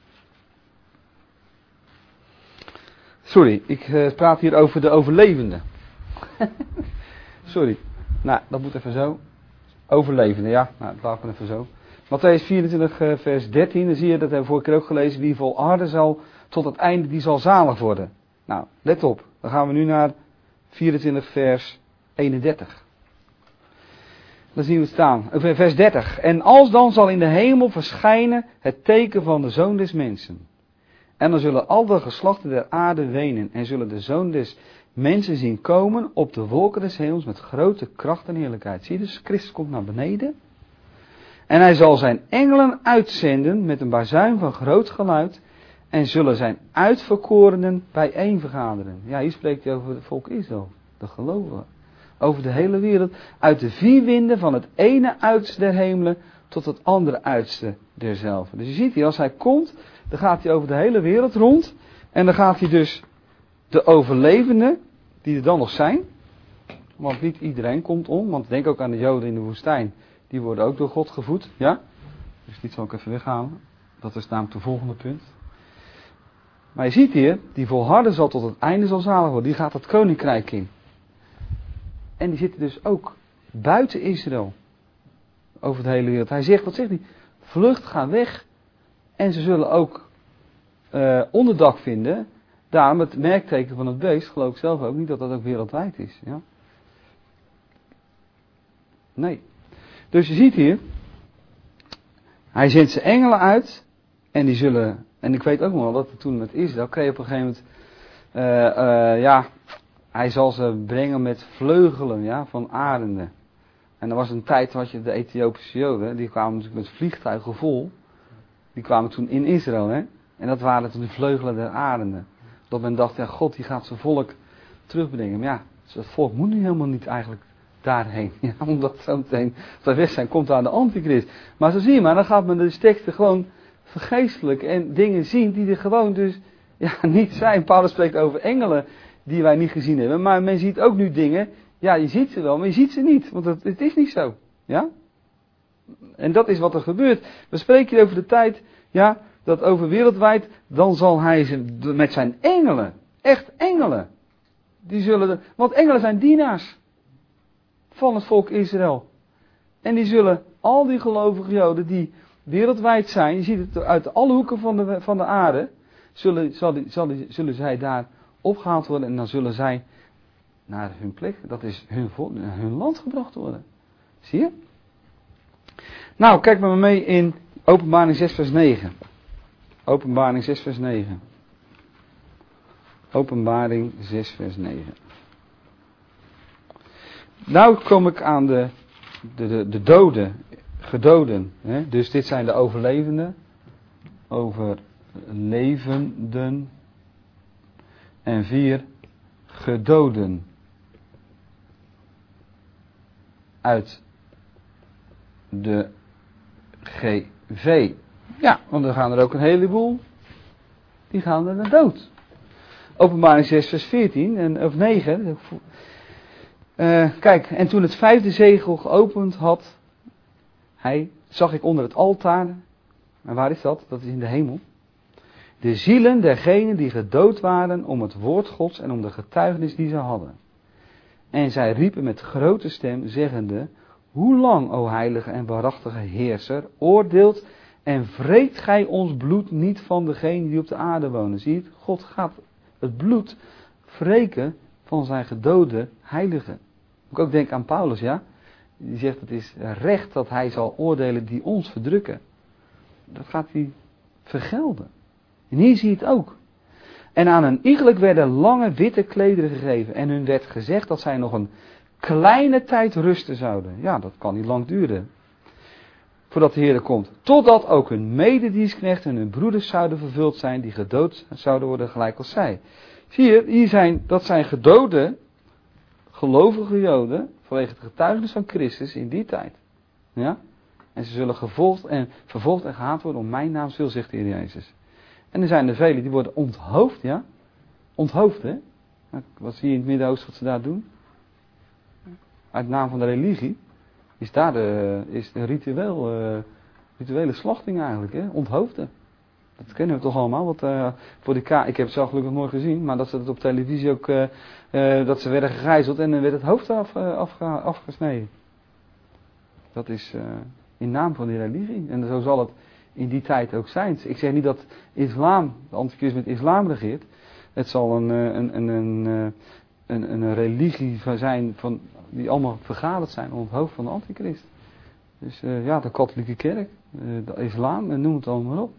Sorry, ik praat hier over de overlevenden. Sorry. Nou, dat moet even zo. Overlevenden, ja. Nou, dat laat ik even zo. Matthäus 24 vers 13. Dan zie je, dat hebben we vorige keer ook gelezen. Wie volharden zal tot het einde, die zal zalig worden. Nou, let op. Dan gaan we nu naar 24 vers 31. Dan zien we het staan. Vers 30. En alsdan zal in de hemel verschijnen het teken van de Zoon des Mensen. En dan zullen al de geslachten der aarde wenen. En zullen de Zoon des Mensen zien komen op de wolken des hemels met grote kracht en heerlijkheid. Zie je dus, Christus komt naar beneden. En hij zal zijn engelen uitzenden met een bazuin van groot geluid. En zullen zijn uitverkorenen bijeen vergaderen. Ja, hier spreekt hij over het volk Israël. De gelovigen. Over de hele wereld. Uit de vier winden van het ene uiterste der hemelen tot het andere uiterste derzelfde. Dus je ziet hier, als hij komt, dan gaat hij over de hele wereld rond. En dan gaat hij dus de overlevenden, die er dan nog zijn. Want niet iedereen komt om. Want denk ook aan de Joden in de woestijn. Die worden ook door God gevoed. Ja? Dus dit zal ik even weghalen. Dat is namelijk het volgende punt. Maar je ziet hier, die volharden zal tot het einde zal zalig worden. Die gaat het koninkrijk in. En die zitten dus ook buiten Israël. Over de hele wereld. Hij zegt, wat zegt hij? Vlucht, ga weg. En ze zullen ook onderdak vinden. Daarom het merkteken van het beest, geloof ik zelf ook niet dat dat ook wereldwijd is. Ja? Nee. Dus je ziet hier, hij zendt zijn engelen uit. En die zullen, en ik weet ook nog wel dat er toen met Israël kreeg op een gegeven moment, hij zal ze brengen met vleugelen, ja, van arenden. En er was een tijd, had je de Ethiopische Joden, die kwamen natuurlijk met vliegtuigen vol. Die kwamen toen in Israël, hè. En dat waren toen de vleugelen der arenden. Dat men dacht, ja, God die gaat zijn volk terugbrengen. Maar ja, het volk moet nu helemaal niet eigenlijk daarheen. Ja, omdat zo meteen, als wij weg zijn, komt daar de antichrist. Maar zo zie je maar, dan gaat men de teksten gewoon vergeestelijken en dingen zien die er gewoon dus niet zijn. Paulus spreekt over engelen die wij niet gezien hebben. Maar men ziet ook nu dingen, ja, je ziet ze wel, maar je ziet ze niet. Want het is niet zo. Ja? En dat is wat er gebeurt. We spreken hier over de tijd, ja, dat over wereldwijd, dan zal hij ze met zijn engelen, echt engelen, die zullen, want engelen zijn dienaars van het volk Israël. En die zullen al die gelovige Joden die wereldwijd zijn, je ziet het uit alle hoeken van de aarde, zullen zij daar opgehaald worden en dan zullen zij naar hun plek, dat is hun land gebracht worden. Zie je? Nou, kijk maar mee in Openbaring 6 vers 9. Openbaring 6 vers 9. Openbaring 6 vers 9. Nou kom ik aan de doden, gedoden. Hè? Dus dit zijn de overlevenden. Overlevenden. En 4 gedoden. Uit de GV. Ja, want er gaan er ook een heleboel. Die gaan er naar dood. Openbaring 6 vers 14 of 9. Kijk, en toen het 5e zegel geopend had, zag ik onder het altaar, en waar is dat? Dat is in de hemel. De zielen dergenen die gedood waren om het woord Gods en om de getuigenis die ze hadden. En zij riepen met grote stem, zeggende, hoe lang, o heilige en waarachtige heerser, oordeelt en vreet gij ons bloed niet van degenen die op de aarde wonen. Zie je het? God gaat het bloed wreken van zijn gedode heiligen. Ik ook denk aan Paulus, ja. Die zegt het is recht dat hij zal oordelen die ons verdrukken. Dat gaat hij vergelden. En hier zie je het ook. En aan een iegelijk werden lange witte klederen gegeven. En hun werd gezegd dat zij nog een kleine tijd rusten zouden. Ja, dat kan niet lang duren. Voordat de Heer komt. Totdat ook hun mededienstknechten en hun broeders zouden vervuld zijn. Die gedood zouden worden gelijk als zij. Zie je, dat zijn gedode gelovige Joden. Vanwege het getuigenis van Christus in die tijd. Ja? En ze zullen vervolgd en gehaat worden om mijn naam wil, zegt de Heer Jezus. En er zijn er velen die worden onthoofd, ja. Onthoofd, hè. Wat zie je in het Midden-Oosten wat ze daar doen? Uit naam van de religie. is daar is de rituele slachting eigenlijk, hè? Onthoofden. Dat kennen we toch allemaal. Voor ik heb het zelf gelukkig nooit gezien, maar dat ze het op televisie ook, dat ze werden gegijzeld en dan werd het hoofd afgesneden. Dat is in naam van die religie. En zo zal het in die tijd ook zijn. Ik zeg niet dat islam, de antichrist met islam regeert. Het zal een religie zijn die allemaal vergaderd zijn om het hoofd van de antichrist. Dus de katholieke kerk, de islam, noem het allemaal op.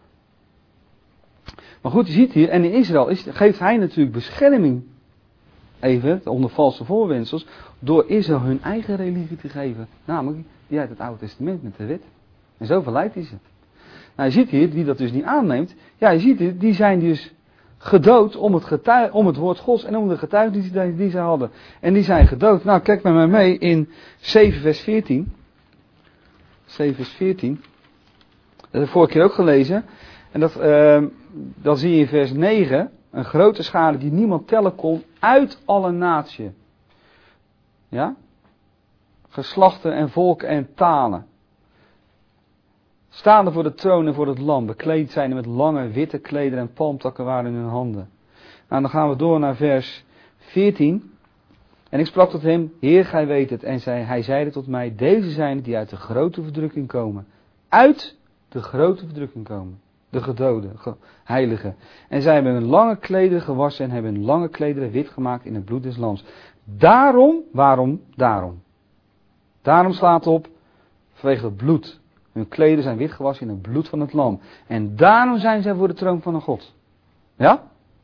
Maar goed, je ziet hier, en in Israël geeft hij natuurlijk bescherming, even, onder valse voorwendsels, door Israël hun eigen religie te geven. Namelijk die uit het Oude Testament met de wet. En zo verleidt hij ze. Nou, je ziet hier, wie dat dus niet aanneemt, ja, je ziet hier, die zijn dus gedood om het woord Gods en om de getuigenis die ze hadden. En die zijn gedood. Nou, kijk met mij mee in 7 vers 14. 7 vers 14. Dat heb ik vorige keer ook gelezen. En dan zie je in vers 9 een grote schare die niemand tellen kon uit alle naties. Ja? Geslachten en volken en talen. Staande voor de troon en voor het lam, bekleed zijn met lange witte klederen en palmtakken waren in hun handen. Nou, dan gaan we door naar vers 14. En ik sprak tot hem, Heer, gij weet het. En hij zeide tot mij, deze zijn het die uit de grote verdrukking komen. Uit de grote verdrukking komen. De gedoden, heiligen. En zij hebben hun lange klederen gewassen en hebben hun lange klederen wit gemaakt in het bloed des lams. Waarom? Daarom slaat op, vanwege het bloed. Hun klederen zijn wit gewassen in het bloed van het lam. En daarom zijn zij voor de troon van een God. Ja?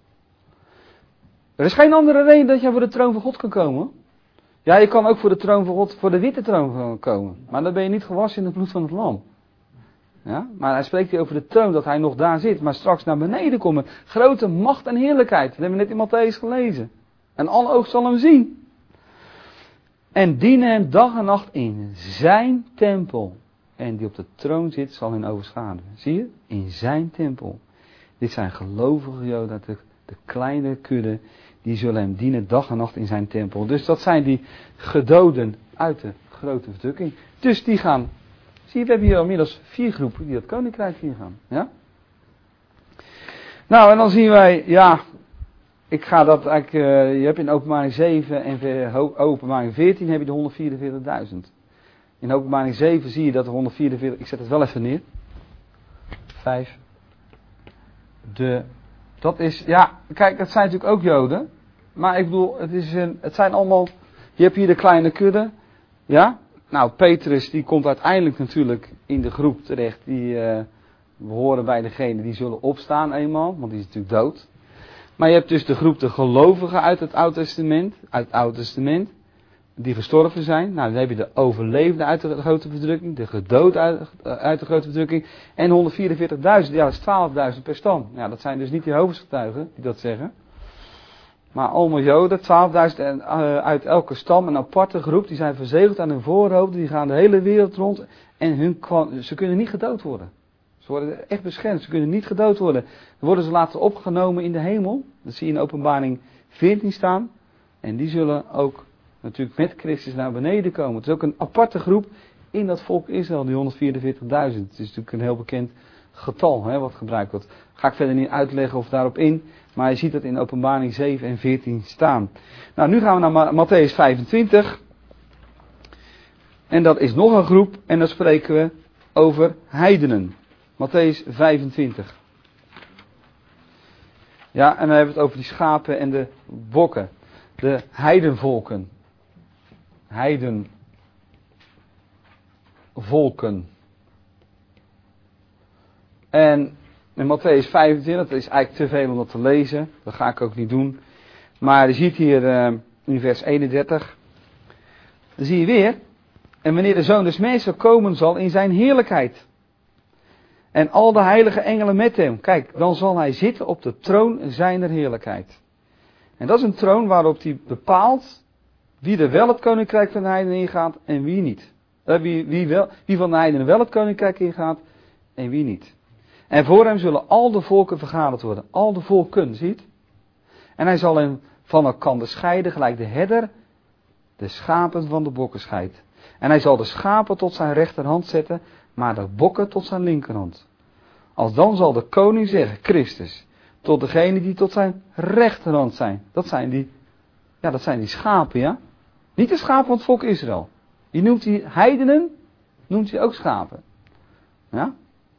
Er is geen andere reden dat jij voor de troon van God kan komen. Ja, je kan ook voor de troon van God, voor de witte troon komen. Maar dan ben je niet gewassen in het bloed van het lam. Ja? Maar hij spreekt hier over de troon, dat hij nog daar zit. Maar straks naar beneden komen. Grote macht en heerlijkheid. Dat hebben we net in Matthäus gelezen. En alle oog zal hem zien. En dienen hem dag en nacht in zijn tempel. En die op de troon zit, zal hen overschaduwen. Zie je? In zijn tempel. Dit zijn gelovige Joden uit de kleine kudde. Die zullen hem dienen dag en nacht in zijn tempel. Dus dat zijn die gedoden uit de grote verdrukking. Dus die gaan. Zie je, we hebben hier inmiddels 4 groepen die dat koninkrijk ingaan. Ja? Nou, en dan zien wij, ja. Ik ga dat eigenlijk. Je hebt in Openbaring 7 en Openbaring 14 heb je de 144.000. In Openbaring 7 zie je dat de 144, ik zet het wel even neer. 5. Dat is, ja, kijk, het zijn natuurlijk ook Joden. Maar ik bedoel, het zijn allemaal, je hebt hier de kleine kudde. Ja. Nou, Petrus die komt uiteindelijk natuurlijk in de groep terecht. We horen bij degene die zullen opstaan eenmaal, want die is natuurlijk dood. Maar je hebt dus de groep de gelovigen uit het Oude Testament. Die gestorven zijn. Nou, dan heb je de overlevenden uit de grote verdrukking. De gedood uit de grote verdrukking. En 144.000. Ja, dat is 12.000 per stam. Ja, dat zijn dus niet die hoofdgetuigen die dat zeggen. Maar allemaal Joden. 12.000 uit elke stam. Een aparte groep. Die zijn verzegeld aan hun voorhoofden. Die gaan de hele wereld rond. En ze kunnen niet gedood worden. Ze worden echt beschermd. Ze kunnen niet gedood worden. Dan worden ze later opgenomen in de hemel. Dat zie je in Openbaring 14 staan. En die zullen ook natuurlijk met Christus naar beneden komen. Het is ook een aparte groep in dat volk Israël, die 144.000. Het is natuurlijk een heel bekend getal, hè, wat gebruikt wordt. Ga ik verder niet uitleggen of daarop in, maar je ziet dat in Openbaring 7 en 14 staan. Nou, nu gaan we naar Matthäus 25. En dat is nog een groep, en dan spreken we over heidenen. Matthäus 25. Ja, en dan hebben we het over die schapen en de bokken. De heidenvolken. En in Matthäus 25, dat is eigenlijk te veel om dat te lezen. Dat ga ik ook niet doen. Maar je ziet hier in vers 31. Dan zie je weer. En wanneer de Zoon des Mensen komen zal in zijn heerlijkheid. En al de heilige engelen met hem. Kijk, dan zal hij zitten op de troon zijner heerlijkheid. En dat is een troon waarop hij bepaalt wie er wel het koninkrijk van de heidenen ingaat en wie niet. Wie van de heidenen wel het koninkrijk ingaat en wie niet. En voor hem zullen al de volken vergaderd worden. Al de volken, ziet. En hij zal hen van elkander scheiden, gelijk de herder de schapen van de bokken scheidt. En hij zal de schapen tot zijn rechterhand zetten, maar de bokken tot zijn linkerhand. Alsdan zal de koning zeggen, Christus, tot degene die tot zijn rechterhand zijn. Dat zijn die schapen, ja. Niet de schapen van het volk Israël. Die noemt hij heidenen, noemt hij ook schapen. Ja.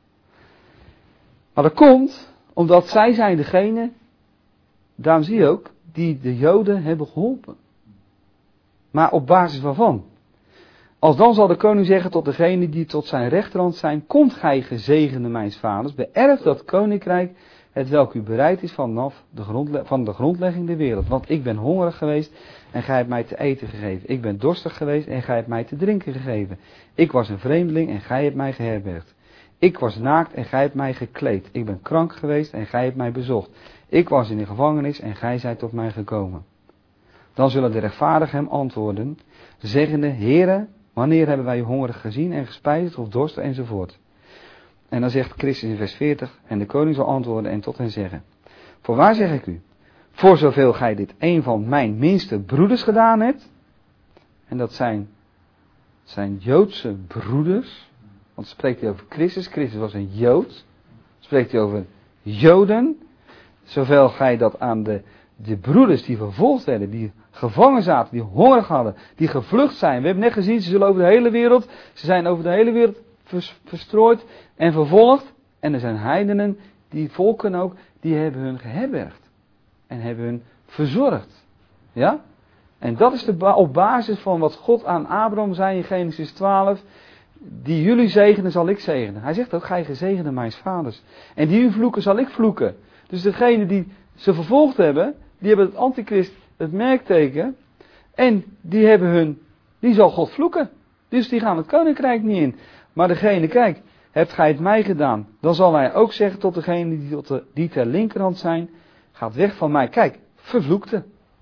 Maar dat komt omdat zij zijn degene, daarom zie je ook, die de Joden hebben geholpen. Maar op basis waarvan? Alsdan zal de koning zeggen tot degene die tot zijn rechterhand zijn, komt gij gezegende mijns vaders, beërf dat koninkrijk, het welk u bereid is vanaf de grondlegging der wereld. Want ik ben hongerig geweest en gij hebt mij te eten gegeven. Ik ben dorstig geweest en gij hebt mij te drinken gegeven. Ik was een vreemdeling en gij hebt mij geherbergd. Ik was naakt en gij hebt mij gekleed. Ik ben krank geweest en gij hebt mij bezocht. Ik was in de gevangenis en gij zijt tot mij gekomen. Dan zullen de rechtvaardigen hem antwoorden, zeggende, Heere, wanneer hebben wij u hongerig gezien en gespijsd of dorstig enzovoort. En dan zegt Christus in vers 40, en de koning zal antwoorden en tot hen zeggen, voorwaar zeg ik u, voor zoveel gij dit een van mijn minste broeders gedaan hebt, en dat zijn Joodse broeders, want spreekt hij over Christus, Christus was een Jood, spreekt hij over Joden, zoveel gij dat aan de broeders die vervolgd werden, die gevangen zaten, die honger hadden, die gevlucht zijn. We hebben net gezien, ze zullen over de hele wereld, ze zijn over de hele wereld verstrooid en vervolgd. En er zijn heidenen, die volken ook, die hebben hun geherbergd. En hebben hun verzorgd. Ja? En dat is op basis van wat God aan Abraham zei in Genesis 12. Die jullie zegenen zal ik zegenen. Hij zegt ook, gij gezegende mijns vaders. En die u vloeken zal ik vloeken. Dus degene die ze vervolgd hebben, die hebben het antichrist, het merkteken. En die zal God vloeken. Dus die gaan het koninkrijk niet in. Maar degene, kijk, hebt gij het mij gedaan, dan zal hij ook zeggen tot degene die ter linkerhand zijn, gaat weg van mij. Kijk, vervloekte.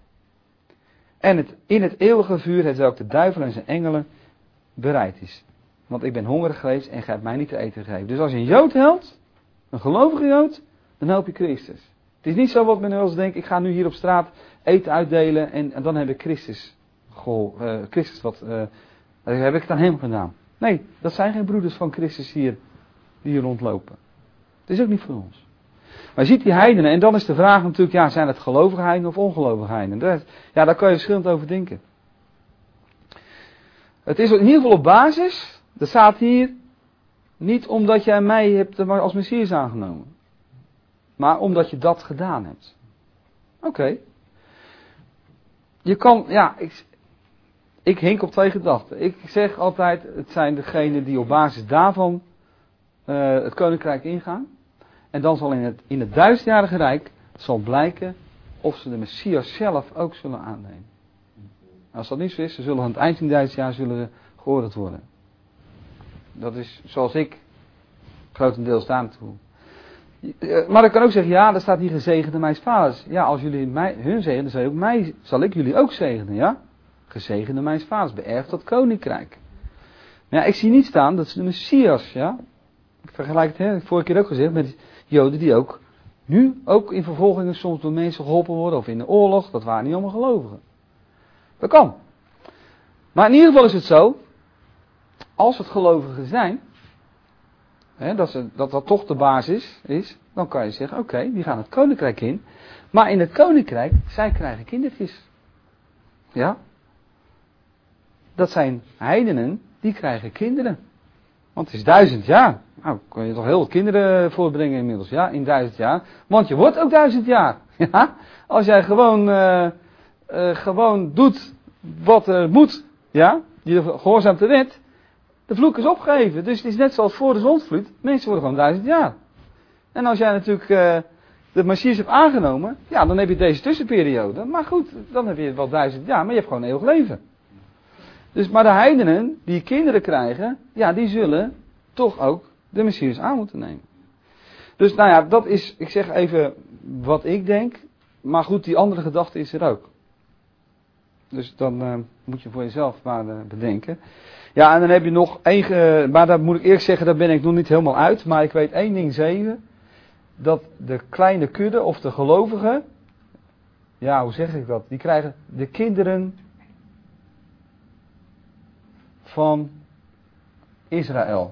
En in het eeuwige vuur, hetwelk de duivel en zijn engelen bereid is. Want ik ben hongerig geweest en gij hebt mij niet te eten gegeven. Dus als je een Jood helpt, een gelovige Jood, dan help je Christus. Het is niet zo wat men wel eens denkt, ik ga nu hier op straat eten uitdelen en dan heb ik Christus heb ik het aan hem gedaan. Nee, dat zijn geen broeders van Christus die hier rondlopen. Het is ook niet voor ons. Maar je ziet die heidenen, en dan is de vraag natuurlijk, ja, zijn het gelovige heidenen of ongelovige heidenen? Ja, daar kan je verschillend over denken. Het is in ieder geval op basis, er staat hier, niet omdat jij mij hebt als Messias aangenomen. Maar omdat je dat gedaan hebt. Oké. Je kan, ja, ik hink op twee gedachten. Ik zeg altijd, het zijn degenen die op basis daarvan het koninkrijk ingaan. En dan zal in het 1000-jarige rijk zal blijken of ze de Messias zelf ook zullen aannemen. Als dat niet zo is, ze zullen aan het eind van het 1000 jaar geoordeeld worden. Dat is zoals ik grotendeels daar naartoe. Maar ik kan ook zeggen, ja, daar staat hier gezegende mijns vaders. Ja, als jullie hun zegenen, dan zal ik jullie ook zegenen, ja. Gezegende mijns vaders, beërft dat koninkrijk. Maar ja, ik zie niet staan dat ze de Messias, ja. Ik vergelijk het, vorige keer ook gezegd, met Joden die ook nu ook in vervolgingen soms door mensen geholpen worden, of in de oorlog, dat waren niet allemaal gelovigen. Dat kan. Maar in ieder geval is het zo, als het gelovigen zijn, dat toch de basis is, dan kan je zeggen, oké, die gaan het koninkrijk in. Maar in het koninkrijk, zij krijgen kindertjes. Ja? Dat zijn heidenen, die krijgen kinderen. Want het is 1000 jaar. Nou, kun je toch heel wat kinderen voorbrengen inmiddels, ja, in 1000 jaar. Want je wordt ook 1000 jaar. Ja? Als jij gewoon doet wat er moet, ja, je gehoorzaamt de wet, de vloek is opgegeven. Dus het is net zoals voor de zondvloed. Mensen worden gewoon 1000 jaar. En als jij natuurlijk de Messias hebt aangenomen, ja, dan heb je deze tussenperiode. Maar goed, dan heb je wel 1000 jaar, maar je hebt gewoon een eeuwig leven. Dus, maar de heidenen die kinderen krijgen, ja, die zullen toch ook de Messias aan moeten nemen. Dus nou ja, dat is, ik zeg even wat ik denk. Maar goed, die andere gedachte is er ook. Dus dan moet je voor jezelf maar bedenken. Ja, en dan heb je nog één, maar daar moet ik eerlijk zeggen, daar ben ik nog niet helemaal uit. Maar ik weet één ding zeker. Dat de kleine kudde of de gelovigen, ja, hoe zeg ik dat? Die krijgen de kinderen van Israël.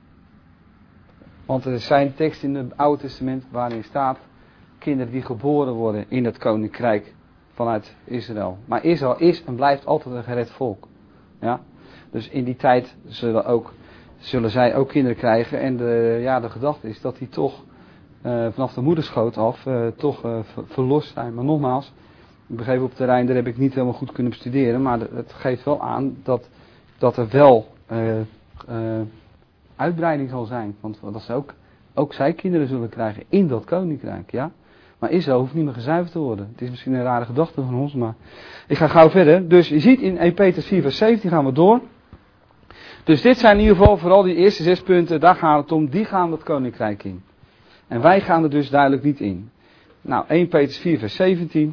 Want er zijn teksten in het Oude Testament waarin staat kinderen die geboren worden in het koninkrijk vanuit Israël. Maar Israël is en blijft altijd een gered volk. Ja? Dus in die tijd zullen zij ook kinderen krijgen. En de gedachte is dat die toch vanaf de moederschoot af verlost zijn. Maar nogmaals, ik begreep op het terrein, daar heb ik niet helemaal goed kunnen bestuderen. Maar het geeft wel aan dat er wel uitbreiding zal zijn. Want dat ze ook zij kinderen zullen krijgen in dat koninkrijk. Ja? Maar Israël hoeft niet meer gezuiverd te worden. Het is misschien een rare gedachte van ons, maar ik ga gauw verder. Dus je ziet in 1 Petrus 4 vers 17 gaan we door. Dus dit zijn in ieder geval vooral die eerste 6 punten, daar gaat het om, die gaan dat koninkrijk in. En wij gaan er dus duidelijk niet in. Nou, 1 Petrus 4 vers 17.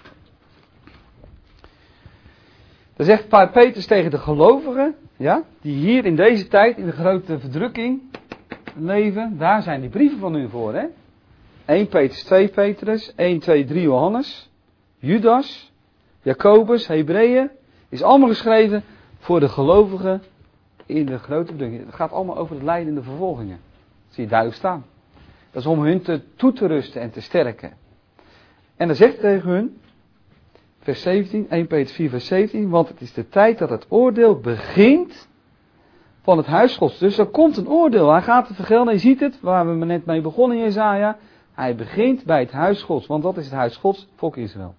Dan zegt Petrus tegen de gelovigen, ja, die hier in deze tijd in de grote verdrukking leven, daar zijn die brieven van u voor, hè. 1 Petrus, 2 Petrus, 1, 2, 3 Johannes, Judas, Jacobus, Hebreeën, is allemaal geschreven voor de gelovigen in de grote verdrukking. Het gaat allemaal over het lijden en de vervolgingen. Dat zie je duidelijk staan. Dat is om hun toe te rusten en te sterken. En dan zegt tegen hun, vers 17, 1 Petrus 4 vers 17, want het is de tijd dat het oordeel begint van het huis Gods. Dus er komt een oordeel, hij gaat het vergelden, je ziet het, waar we net mee begonnen in Jesaja. Hij begint bij het huis Gods, want dat is het huis Gods, volk Israël.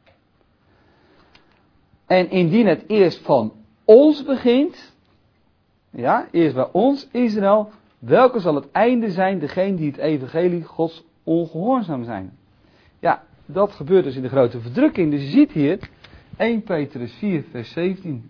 En indien het eerst van ons begint, ja, eerst bij ons Israël, welke zal het einde zijn, degene die het evangelie Gods ongehoorzaam zijn. Ja, dat gebeurt dus in de grote verdrukking. Dus je ziet hier, 1 Petrus 4 vers 17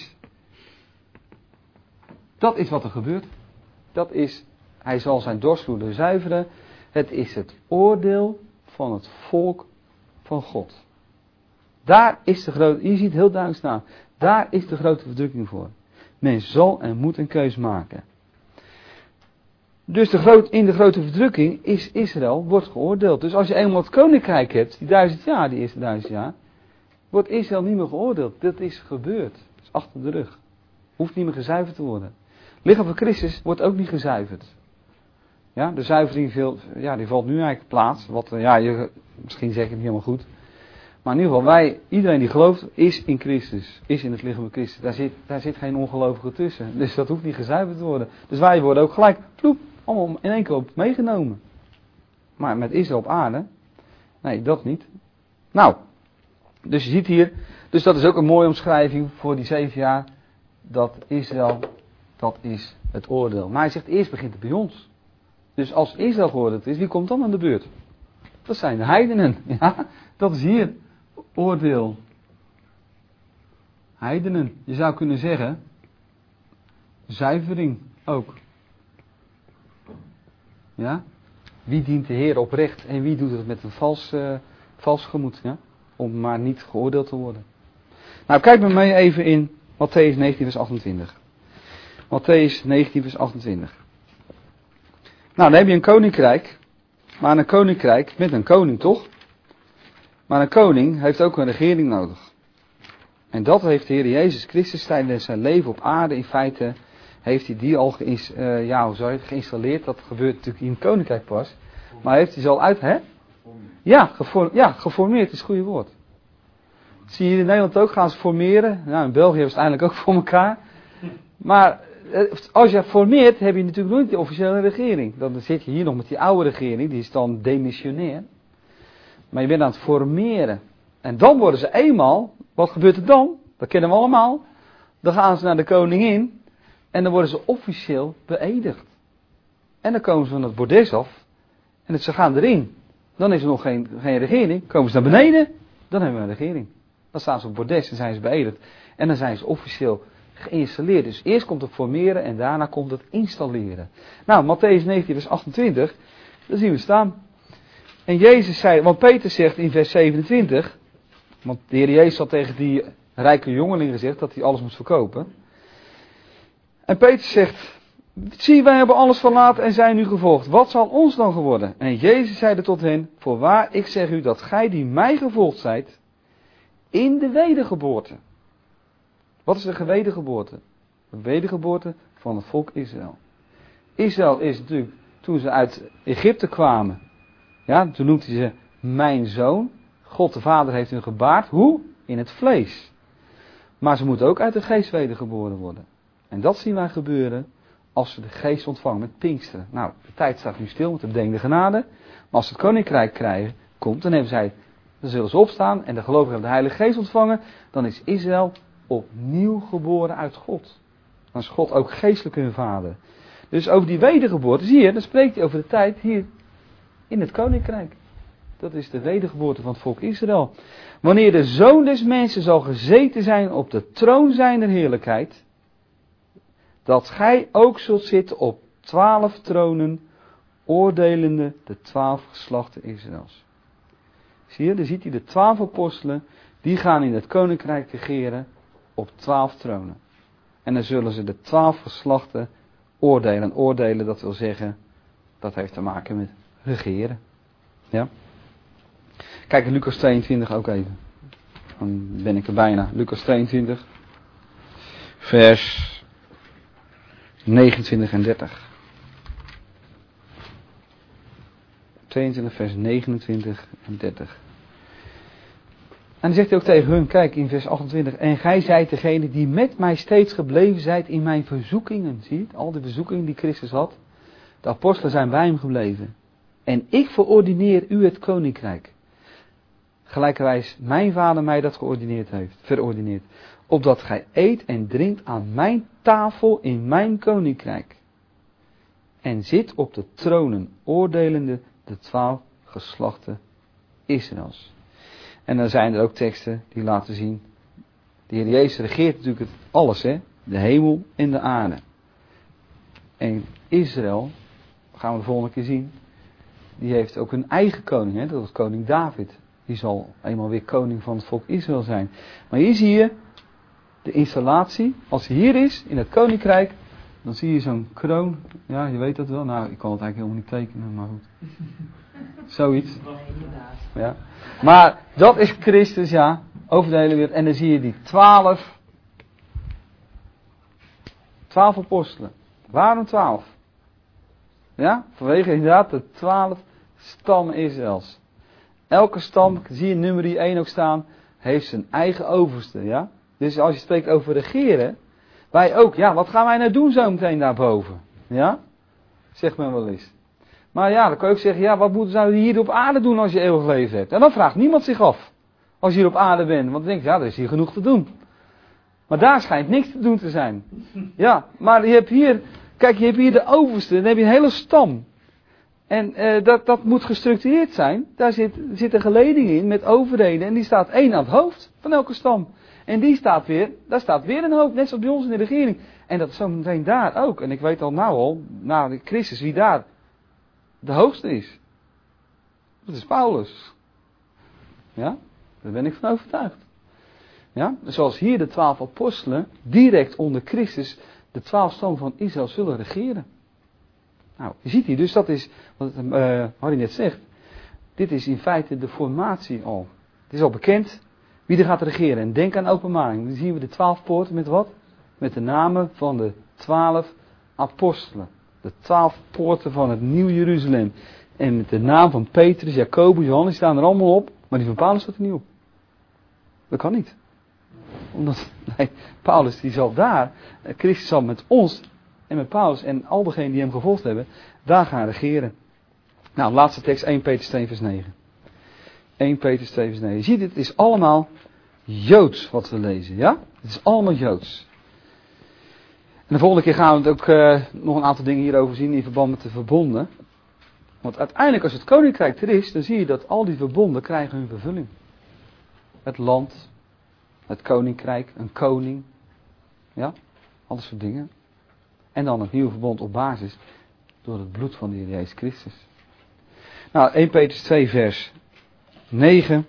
dat is wat er gebeurt. Dat is, hij zal zijn dorstvloeden zuiveren. Het is het oordeel van het volk van God. Daar is de grote, je ziet heel duidelijk staan, daar is de grote verdrukking voor. Men zal en moet een keus maken. Dus in de grote verdrukking is Israël, wordt geoordeeld. Dus als je eenmaal het koninkrijk hebt, die 1000 jaar, die eerste 1000 jaar, wordt Israël niet meer geoordeeld. Dat is gebeurd. Dat is achter de rug. Hoeft niet meer gezuiverd te worden. Lichaam van Christus wordt ook niet gezuiverd. Ja, de zuivering die valt nu eigenlijk plaats. Misschien zeg ik het niet helemaal goed. Maar in ieder geval, iedereen die gelooft, is in Christus. Is in het lichaam van Christus. Daar zit geen ongelovige tussen. Dus dat hoeft niet gezuiverd te worden. Dus wij worden ook gelijk, ploep, allemaal in één keer op meegenomen. Maar met Israël op aarde, nee, dat niet. Nou, dus je ziet hier, dus dat is ook een mooie omschrijving voor die 7 jaar, dat Israël, dat is het oordeel. Maar hij zegt, eerst begint het bij ons. Dus als Israël geoordeeld is, wie komt dan aan de beurt? Dat zijn de heidenen. Ja, dat is hier oordeel. Heidenen. Je zou kunnen zeggen, zuivering ook. Ja? Wie dient de Heer oprecht en wie doet het met een vals gemoed? Ja? Om maar niet geoordeeld te worden. Nou, kijk maar mee even in Mattheüs 19 vers 28. Mattheüs 19 vers 28. Nou, dan heb je een koninkrijk. Maar een koninkrijk met een koning, toch? Maar een koning heeft ook een regering nodig. En dat heeft de Heer Jezus Christus tijdens zijn leven op aarde in feite, heeft hij die al geïnstalleerd. Dat gebeurt natuurlijk in het koninkrijk pas. Maar heeft hij ze al uit, hè? Geformeerd is het goede woord. Dat zie je in Nederland ook, gaan ze formeren. Nou, in België hebben ze het eindelijk ook voor elkaar. Maar als je formeert, heb je natuurlijk nooit die officiële regering. Dan zit je hier nog met die oude regering, die is dan demissionair. Maar je bent aan het formeren. En dan worden ze eenmaal, wat gebeurt er dan? Dat kennen we allemaal. Dan gaan ze naar de koningin en dan worden ze officieel beëdigd. En dan komen ze van het bordes af en ze gaan erin. Dan is er nog geen regering. Komen ze naar beneden, dan hebben we een regering. Dan staan ze op het bordes en zijn ze beëdigd. En dan zijn ze officieel geïnstalleerd. Dus eerst komt het formeren en daarna komt het installeren. Nou, Mattheüs 19 vers 28, daar zien we staan. En Jezus zei, want Peter zegt in vers 27, want de Heer Jezus had tegen die rijke jongeling gezegd dat hij alles moest verkopen. En Peter zegt, zie, wij hebben alles verlaten en zijn nu gevolgd. Wat zal ons dan geworden? En Jezus zeide tot hen, voorwaar, ik zeg u dat gij die mij gevolgd zijt, in de wedergeboorte. Wat is de wedergeboorte? De wedergeboorte van het volk Israël. Israël is natuurlijk, toen ze uit Egypte kwamen, ja, toen noemde hij ze mijn zoon. God de Vader heeft hun gebaard. Hoe? In het vlees. Maar ze moeten ook uit de geest wedergeboren worden. En dat zien wij gebeuren als ze de geest ontvangen met Pinksteren. Nou, de tijd staat nu stil met de bedenkende genade. Maar als ze het koninkrijk komt, dan zullen ze opstaan en de gelovigen hebben de Heilige Geest ontvangen. Dan is Israël opnieuw geboren uit God. Dan is God ook geestelijk hun vader. Dus over die wedergeboorte, zie je, dan spreekt hij over de tijd hier in het koninkrijk. Dat is de wedergeboorte van het volk Israël. Wanneer de Zoon des Mensen zal gezeten zijn op de troon zijner heerlijkheid, dat gij ook zult zitten op 12 tronen, oordelende de 12 geslachten Israëls. Zie je, dan ziet hij de 12 apostelen, die gaan in het koninkrijk regeren op 12 tronen. En dan zullen ze de 12 geslachten oordelen. Oordelen, dat wil zeggen, dat heeft te maken met regeren. Ja. Kijk, Lucas 22 ook even. Dan ben ik er bijna. Lucas 22, vers 29 en 30. 22, vers 29 en 30. En dan zegt hij ook tegen hun, kijk in vers 28. En gij zijt degene die met mij steeds gebleven zijt in mijn verzoekingen. Zie je, al die verzoekingen die Christus had. De apostelen zijn bij hem gebleven. En ik verordineer u het koninkrijk. Gelijkerwijs mijn vader mij dat verordineerd. Opdat gij eet en drinkt aan mijn tafel in mijn koninkrijk. En zit op de tronen, oordelende de 12 geslachten Israëls. En dan zijn er ook teksten die laten zien. De Heer Jezus regeert natuurlijk het alles, hè? De hemel en de aarde. En Israël, gaan we de volgende keer zien, die heeft ook een eigen koning, hè? Dat is koning David. Die zal eenmaal weer koning van het volk Israël zijn. Maar hier zie je de installatie. Als hij hier is, in het koninkrijk, dan zie je zo'n kroon. Ja, je weet dat wel. Nou, ik kan het eigenlijk helemaal niet tekenen, maar goed. Zoiets. Ja. Maar dat is Christus, ja. Over de hele wereld. En dan zie je die 12 apostelen. Waarom 12? Ja, vanwege inderdaad de 12 stammen Israëls. Elke stam, zie je nummer 1 ook staan, heeft zijn eigen overste, ja. Dus als je spreekt over regeren, wij ook, ja, wat gaan wij nou doen zo meteen daarboven? Ja? Zegt men wel eens. Maar ja, dan kan je ook zeggen, ja, wat zou je hier op aarde doen als je eeuwig leven hebt? En dan vraagt niemand zich af, als je hier op aarde bent. Want dan denk je, ja, er is hier genoeg te doen. Maar daar schijnt niks te doen te zijn. Ja, maar je hebt hier, kijk, je hebt hier de overste, dan heb je een hele stam. En dat moet gestructureerd zijn. Daar zit een geleding in met overheden. En die staat één aan het hoofd van elke stam. En daar staat weer een hoofd, net zoals bij ons in de regering. En dat is zo meteen daar ook. En ik weet al, na de Christus, wie daar de hoogste is. Dat is Paulus. Ja, daar ben ik van overtuigd. Ja, zoals hier de 12 apostelen direct onder Christus de 12 stammen van Israël zullen regeren. Nou, je ziet hier, dus dat is wat Harry net zegt. Dit is in feite de formatie al. Het is al bekend wie er gaat regeren. En denk aan openbaring. Dan zien we de 12 poorten met wat? Met de namen van de 12 apostelen. De 12 poorten van het Nieuw Jeruzalem. En met de naam van Petrus, Jacobus, Johannes staan er allemaal op. Maar die van Paulus staat er niet op. Dat kan niet. Omdat, Paulus die zal daar, Christus zal met ons en met Paulus en al degenen die hem gevolgd hebben, daar gaan regeren. Nou, laatste tekst, 1 Petrus 2 vers 9. 1 Petrus 2 vers 9. Je ziet, het is allemaal Joods wat we lezen, ja? Het is allemaal Joods. En de volgende keer gaan we het ook nog een aantal dingen hierover zien in verband met de verbonden. Want uiteindelijk als het koninkrijk er is, dan zie je dat al die verbonden krijgen hun vervulling. Het land, het koninkrijk, een koning, ja, al dat soort dingen. En dan het nieuwe verbond op basis door het bloed van de Heer Jezus Christus. Nou, 1 Petrus 2 vers 9.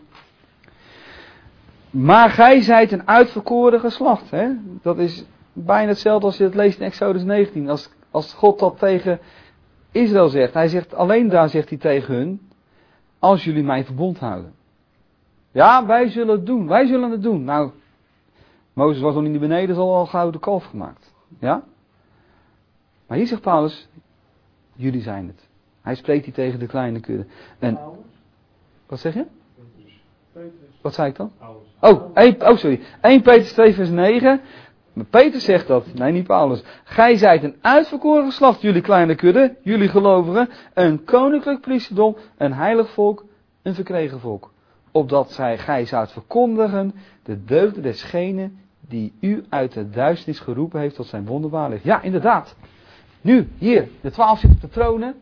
Maar gij zijt een uitverkoren geslacht. Hè? Dat is bijna hetzelfde als je het leest in Exodus 19. Als God dat tegen Israël zegt. Hij zegt, alleen daar zegt hij tegen hun. Als jullie mijn verbond houden. Ja, wij zullen het doen. Wij zullen het doen. Nou, Mozes was nog niet beneden, is al een gouden kalf gemaakt. Ja? Maar hier zegt Paulus, jullie zijn het. Hij spreekt hier tegen de kleine kudde. En, wat zeg je? Wat zei ik dan? Sorry. 1 Petrus 2 vers 9. Maar Petrus zegt dat. Nee, niet Paulus. Gij zijt een uitverkoren geslacht, jullie kleine kudde, jullie gelovigen, een koninklijk priesterdom, een heilig volk, een verkregen volk. Opdat gij zoudt verkondigen de deugden desgenen die u uit de duisternis geroepen heeft tot zijn wonderbaar licht. Ja, inderdaad. Nu, hier, de 12 zitten op de tronen.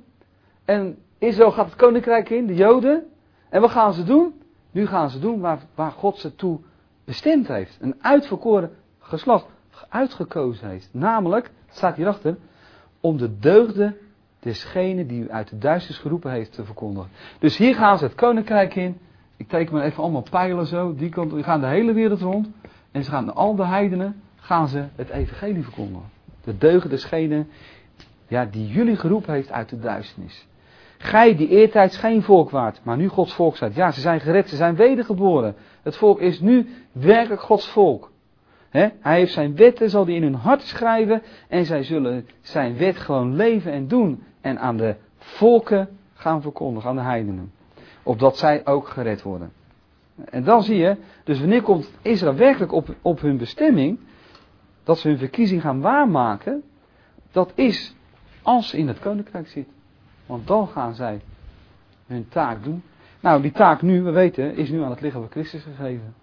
En Israël gaat het koninkrijk in, de Joden. En wat gaan ze doen? Nu gaan ze doen waar God ze toe bestemd heeft. Een uitverkoren geslacht uitgekozen heeft. Namelijk, het staat hierachter, om de deugden desgene die u uit de duisternis geroepen heeft te verkondigen. Dus hier gaan ze het koninkrijk in. Ik teken maar even allemaal pijlen zo. Die kant, die gaan de hele wereld rond. En ze gaan naar al de heidenen, gaan ze het evangelie verkondigen. De deugden desgene die jullie geroepen heeft uit de duisternis. Gij die eertijds geen volk waart, maar nu Gods volk zijt. Ja, ze zijn gered, ze zijn wedergeboren. Het volk is nu werkelijk Gods volk. Hij heeft zijn wetten, zal hij in hun hart schrijven. En zij zullen zijn wet gewoon leven en doen. En aan de volken gaan verkondigen, aan de heidenen. Opdat zij ook gered worden. En dan zie je, dus wanneer komt Israël werkelijk op hun bestemming, dat ze hun verkiezing gaan waarmaken, dat is als ze in het koninkrijk zitten. Want dan gaan zij hun taak doen. Nou, die taak nu, we weten, is nu aan het lichaam van Christus gegeven.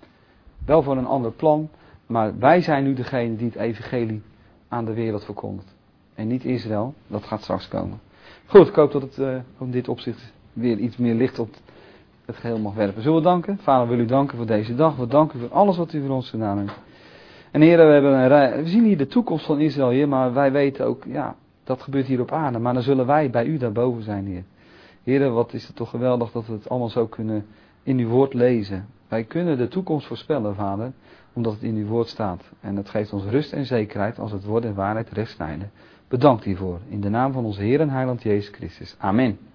Wel voor een ander plan, maar wij zijn nu degene die het evangelie aan de wereld verkondigt. En niet Israël, dat gaat straks komen. Goed, ik hoop dat het op dit opzicht weer iets meer licht op het geheel mag werpen. Zullen we danken? Vader, wil u danken voor deze dag. We danken u voor alles wat u voor ons gedaan heeft. En heren, we zien hier de toekomst van Israël, Heer, maar wij weten ook, dat gebeurt hier op aarde. Maar dan zullen wij bij u daarboven zijn, Heer. Heren, wat is het toch geweldig dat we het allemaal zo kunnen in uw woord lezen. Wij kunnen de toekomst voorspellen, Vader, omdat het in uw woord staat. En het geeft ons rust en zekerheid als het woord en waarheid recht snijden. Bedankt hiervoor. In de naam van onze Heer en Heiland Jezus Christus. Amen.